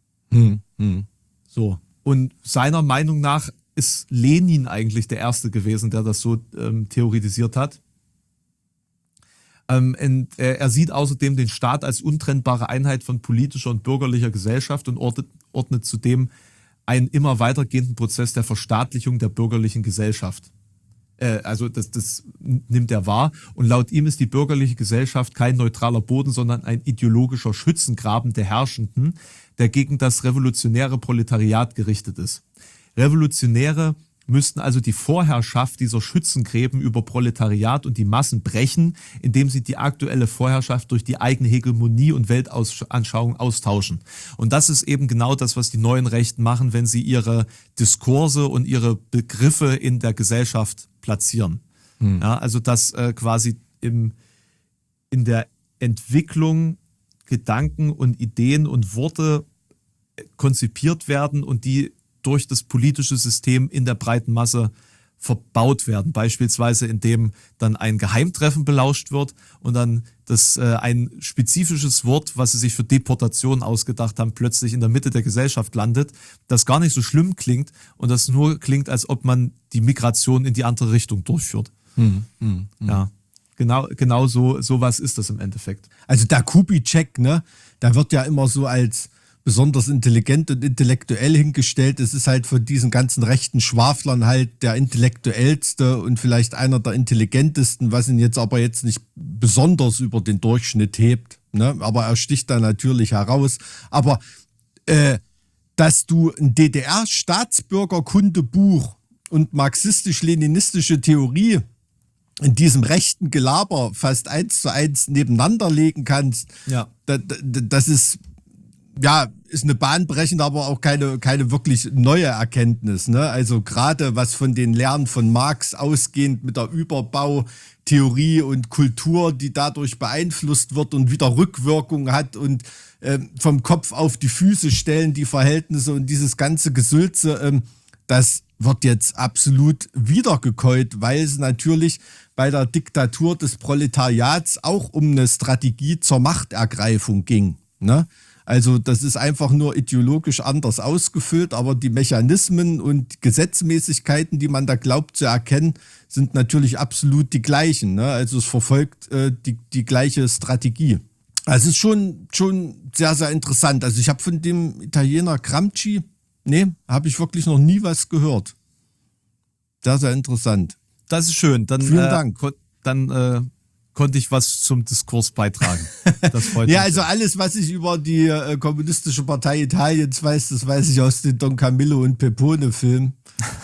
[SPEAKER 1] So. Und seiner Meinung nach ist Lenin eigentlich der Erste gewesen, der das so theoretisiert hat. Er sieht außerdem den Staat als untrennbare Einheit von politischer und bürgerlicher Gesellschaft und ordnet zudem einen immer weitergehenden Prozess der Verstaatlichung der bürgerlichen Gesellschaft. Also das nimmt er wahr. Und laut ihm ist die bürgerliche Gesellschaft kein neutraler Boden, sondern ein ideologischer Schützengraben der Herrschenden, der gegen das revolutionäre Proletariat gerichtet ist. Revolutionäre müssten also die Vorherrschaft dieser Schützengräben über Proletariat und die Massen brechen, indem sie die aktuelle Vorherrschaft durch die eigene Hegemonie und Weltanschauung austauschen. Und das ist eben genau das, was die neuen Rechten machen, wenn sie ihre Diskurse und ihre Begriffe in der Gesellschaft platzieren. Ja, also dass quasi in der Entwicklung Gedanken und Ideen und Worte konzipiert werden und die durch das politische System in der breiten Masse verbaut werden. Beispielsweise indem dann ein Geheimtreffen belauscht wird und dann ein spezifisches Wort, was sie sich für Deportation ausgedacht haben, plötzlich in der Mitte der Gesellschaft landet, das gar nicht so schlimm klingt und das nur klingt, als ob man die Migration in die andere Richtung durchführt. Ja, genau so was ist das im Endeffekt.
[SPEAKER 3] Also der Kubitschek, ne, da wird ja immer so als besonders intelligent und intellektuell hingestellt. Es ist halt von diesen ganzen rechten Schwaflern halt der intellektuellste und vielleicht einer der intelligentesten, was ihn jetzt nicht besonders über den Durchschnitt hebt. Ne? Aber er sticht da natürlich heraus. Aber dass du ein DDR-Staatsbürgerkundebuch und marxistisch-leninistische Theorie in diesem rechten Gelaber fast 1:1 nebeneinander legen kannst,
[SPEAKER 1] Ja.
[SPEAKER 3] das ist eine bahnbrechende, aber auch keine wirklich neue Erkenntnis. Ne? Also gerade was von den Lehren von Marx ausgehend mit der Überbautheorie und Kultur, die dadurch beeinflusst wird und wieder Rückwirkung hat und vom Kopf auf die Füße stellen, die Verhältnisse und dieses ganze Gesülze, das wird jetzt absolut wiedergekäut, weil es natürlich bei der Diktatur des Proletariats auch um eine Strategie zur Machtergreifung ging. Ne? Also das ist einfach nur ideologisch anders ausgefüllt, aber die Mechanismen und Gesetzmäßigkeiten, die man da glaubt zu erkennen, sind natürlich absolut die gleichen. Ne? Also es verfolgt die gleiche Strategie. Also es ist schon sehr, sehr interessant. Also ich habe von dem Italiener Gramsci, habe ich wirklich noch nie was gehört. Sehr, sehr interessant.
[SPEAKER 1] Das ist schön. Dann,
[SPEAKER 3] Vielen Dank.
[SPEAKER 1] Konnte ich was zum Diskurs beitragen. Das freut mich.
[SPEAKER 3] Ja, also alles, was ich über die Kommunistische Partei Italiens weiß, das weiß ich aus den Don Camillo und Pepone-Filmen.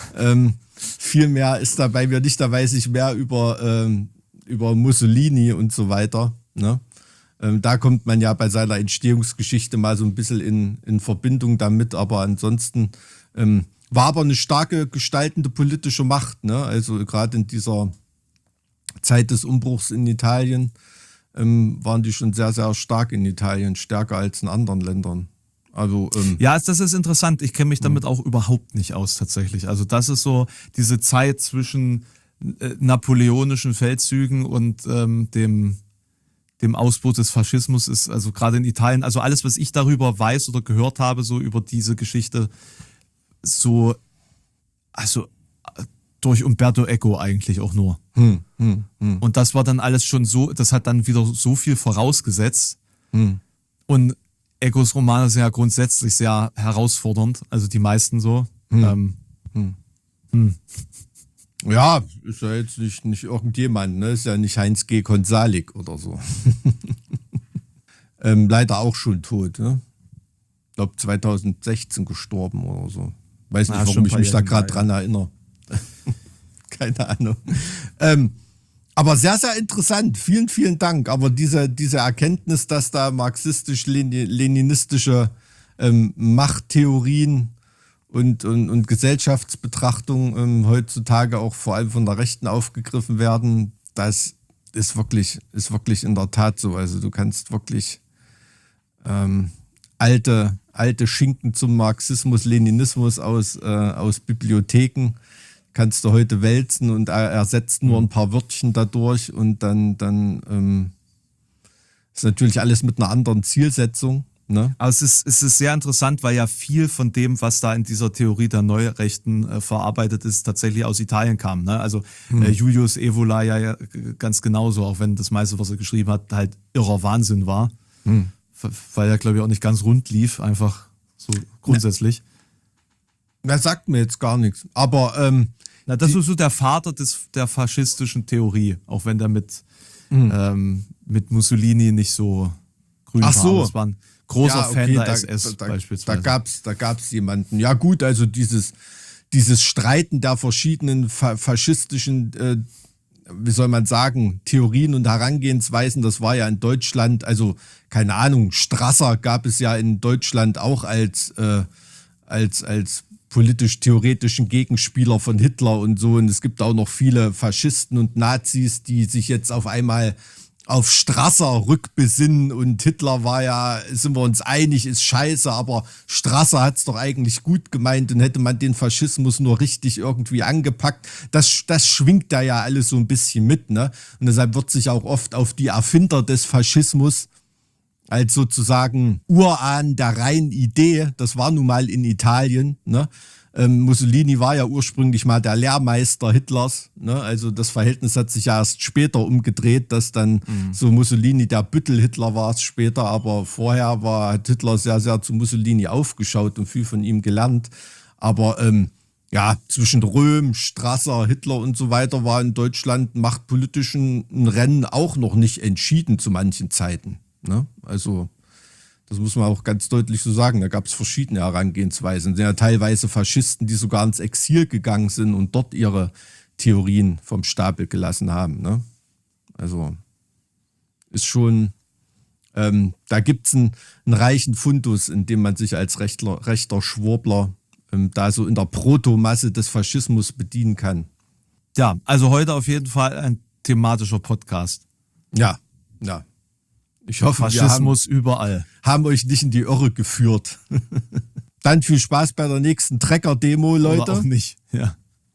[SPEAKER 3] Viel mehr ist da bei mir nicht. Da weiß ich mehr über Mussolini und so weiter. Ne? Da kommt man ja bei seiner Entstehungsgeschichte mal so ein bisschen in Verbindung damit. Aber ansonsten war aber eine starke gestaltende politische Macht. Ne? Also gerade in dieser Zeit des Umbruchs in Italien waren die schon sehr, sehr stark in Italien, stärker als in anderen Ländern. Also,
[SPEAKER 1] ja, das ist interessant. Ich kenne mich damit auch überhaupt nicht aus tatsächlich. Also das ist so diese Zeit zwischen napoleonischen Feldzügen und dem Ausbruch des Faschismus ist also gerade in Italien, also alles, was ich darüber weiß oder gehört habe, so über diese Geschichte, so, also durch Umberto Eco eigentlich auch nur. Und das war dann alles schon so, das hat dann wieder so viel vorausgesetzt. Und Ecos Romane sind ja grundsätzlich sehr herausfordernd, also die meisten so.
[SPEAKER 3] Ja, ist ja jetzt nicht irgendjemand, ne? Ist ja nicht Heinz G. Konsalik oder so. Leider auch schon tot, ne? Ich glaube 2016 gestorben oder so. Weiß nicht, warum ich mich da gerade dran erinnere. Keine Ahnung. Aber sehr, sehr interessant. Vielen, vielen Dank. Aber diese Erkenntnis, dass da marxistisch-leninistische Machttheorien und Gesellschaftsbetrachtungen heutzutage auch vor allem von der Rechten aufgegriffen werden, das ist wirklich in der Tat so. Also du kannst wirklich alte Schinken zum Marxismus, Leninismus aus Bibliotheken kannst du heute wälzen und ersetzt nur ein paar Wörtchen dadurch und dann ist natürlich alles mit einer anderen Zielsetzung. Ne?
[SPEAKER 1] Aber es ist sehr interessant, weil ja viel von dem, was da in dieser Theorie der Neurechten verarbeitet ist, tatsächlich aus Italien kam. Ne? Also Julius Evola ja ganz genauso, auch wenn das meiste, was er geschrieben hat, halt irrer Wahnsinn war. Weil er, glaube ich, auch nicht ganz rund lief, einfach so grundsätzlich.
[SPEAKER 3] Das sagt mir jetzt gar nichts. Aber
[SPEAKER 1] das ist so der Vater der faschistischen Theorie, auch wenn der mit Mussolini nicht so grün war. Das war ein großer Fan der SS beispielsweise.
[SPEAKER 3] Da gab's jemanden. Ja gut, also dieses Streiten der verschiedenen faschistischen, wie soll man sagen, Theorien und Herangehensweisen, das war ja in Deutschland, also keine Ahnung, Strasser gab es ja in Deutschland auch als politisch-theoretischen Gegenspieler von Hitler und so. Und es gibt auch noch viele Faschisten und Nazis, die sich jetzt auf einmal auf Strasser rückbesinnen. Und Hitler war ja, sind wir uns einig, ist scheiße, aber Strasser hat es doch eigentlich gut gemeint und hätte man den Faschismus nur richtig irgendwie angepackt. Das schwingt da ja alles so ein bisschen mit, ne? Und deshalb wird sich auch oft auf die Erfinder des Faschismus als sozusagen Urahn der reinen Idee, das war nun mal in Italien, ne? Mussolini war ja ursprünglich mal der Lehrmeister Hitlers, ne? Also das Verhältnis hat sich ja erst später umgedreht, dass dann so Mussolini der Büttel-Hitler war es später, aber vorher hat Hitler sehr, sehr zu Mussolini aufgeschaut und viel von ihm gelernt. Aber zwischen Röhm, Strasser, Hitler und so weiter war in Deutschland machtpolitischen Rennen auch noch nicht entschieden zu manchen Zeiten. Ne? Also Das muss man auch ganz deutlich so sagen. Da gab es verschiedene Herangehensweisen. Es sind ja teilweise Faschisten, die sogar ins Exil gegangen sind und dort ihre Theorien vom Stapel gelassen haben. Ne? Also ist schon, da gibt es einen reichen Fundus, in dem man sich als rechter Schwurbler da so in der Protomasse des Faschismus bedienen kann.
[SPEAKER 1] Ja, also heute auf jeden Fall ein thematischer Podcast.
[SPEAKER 3] Ja. Ich hoffe,
[SPEAKER 1] Faschismus überall.
[SPEAKER 3] Haben euch nicht in die Irre geführt. Dann viel Spaß bei der nächsten Trecker-Demo, Leute.
[SPEAKER 1] Oder auch nicht, ja.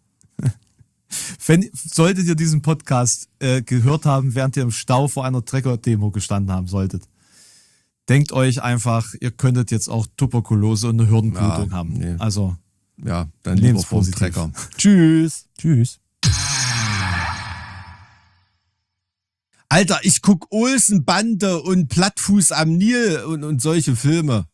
[SPEAKER 1] Solltet ihr diesen Podcast gehört haben, während ihr im Stau vor einer Trecker-Demo gestanden haben solltet, denkt euch einfach, ihr könntet jetzt auch Tuberkulose und eine Hirnblutung haben. Nee. Also,
[SPEAKER 3] ja, dann lieber vom
[SPEAKER 1] positiv.
[SPEAKER 3] Trecker. Tschüss. Alter, ich guck Olsenbande und Plattfuß am Nil und solche Filme.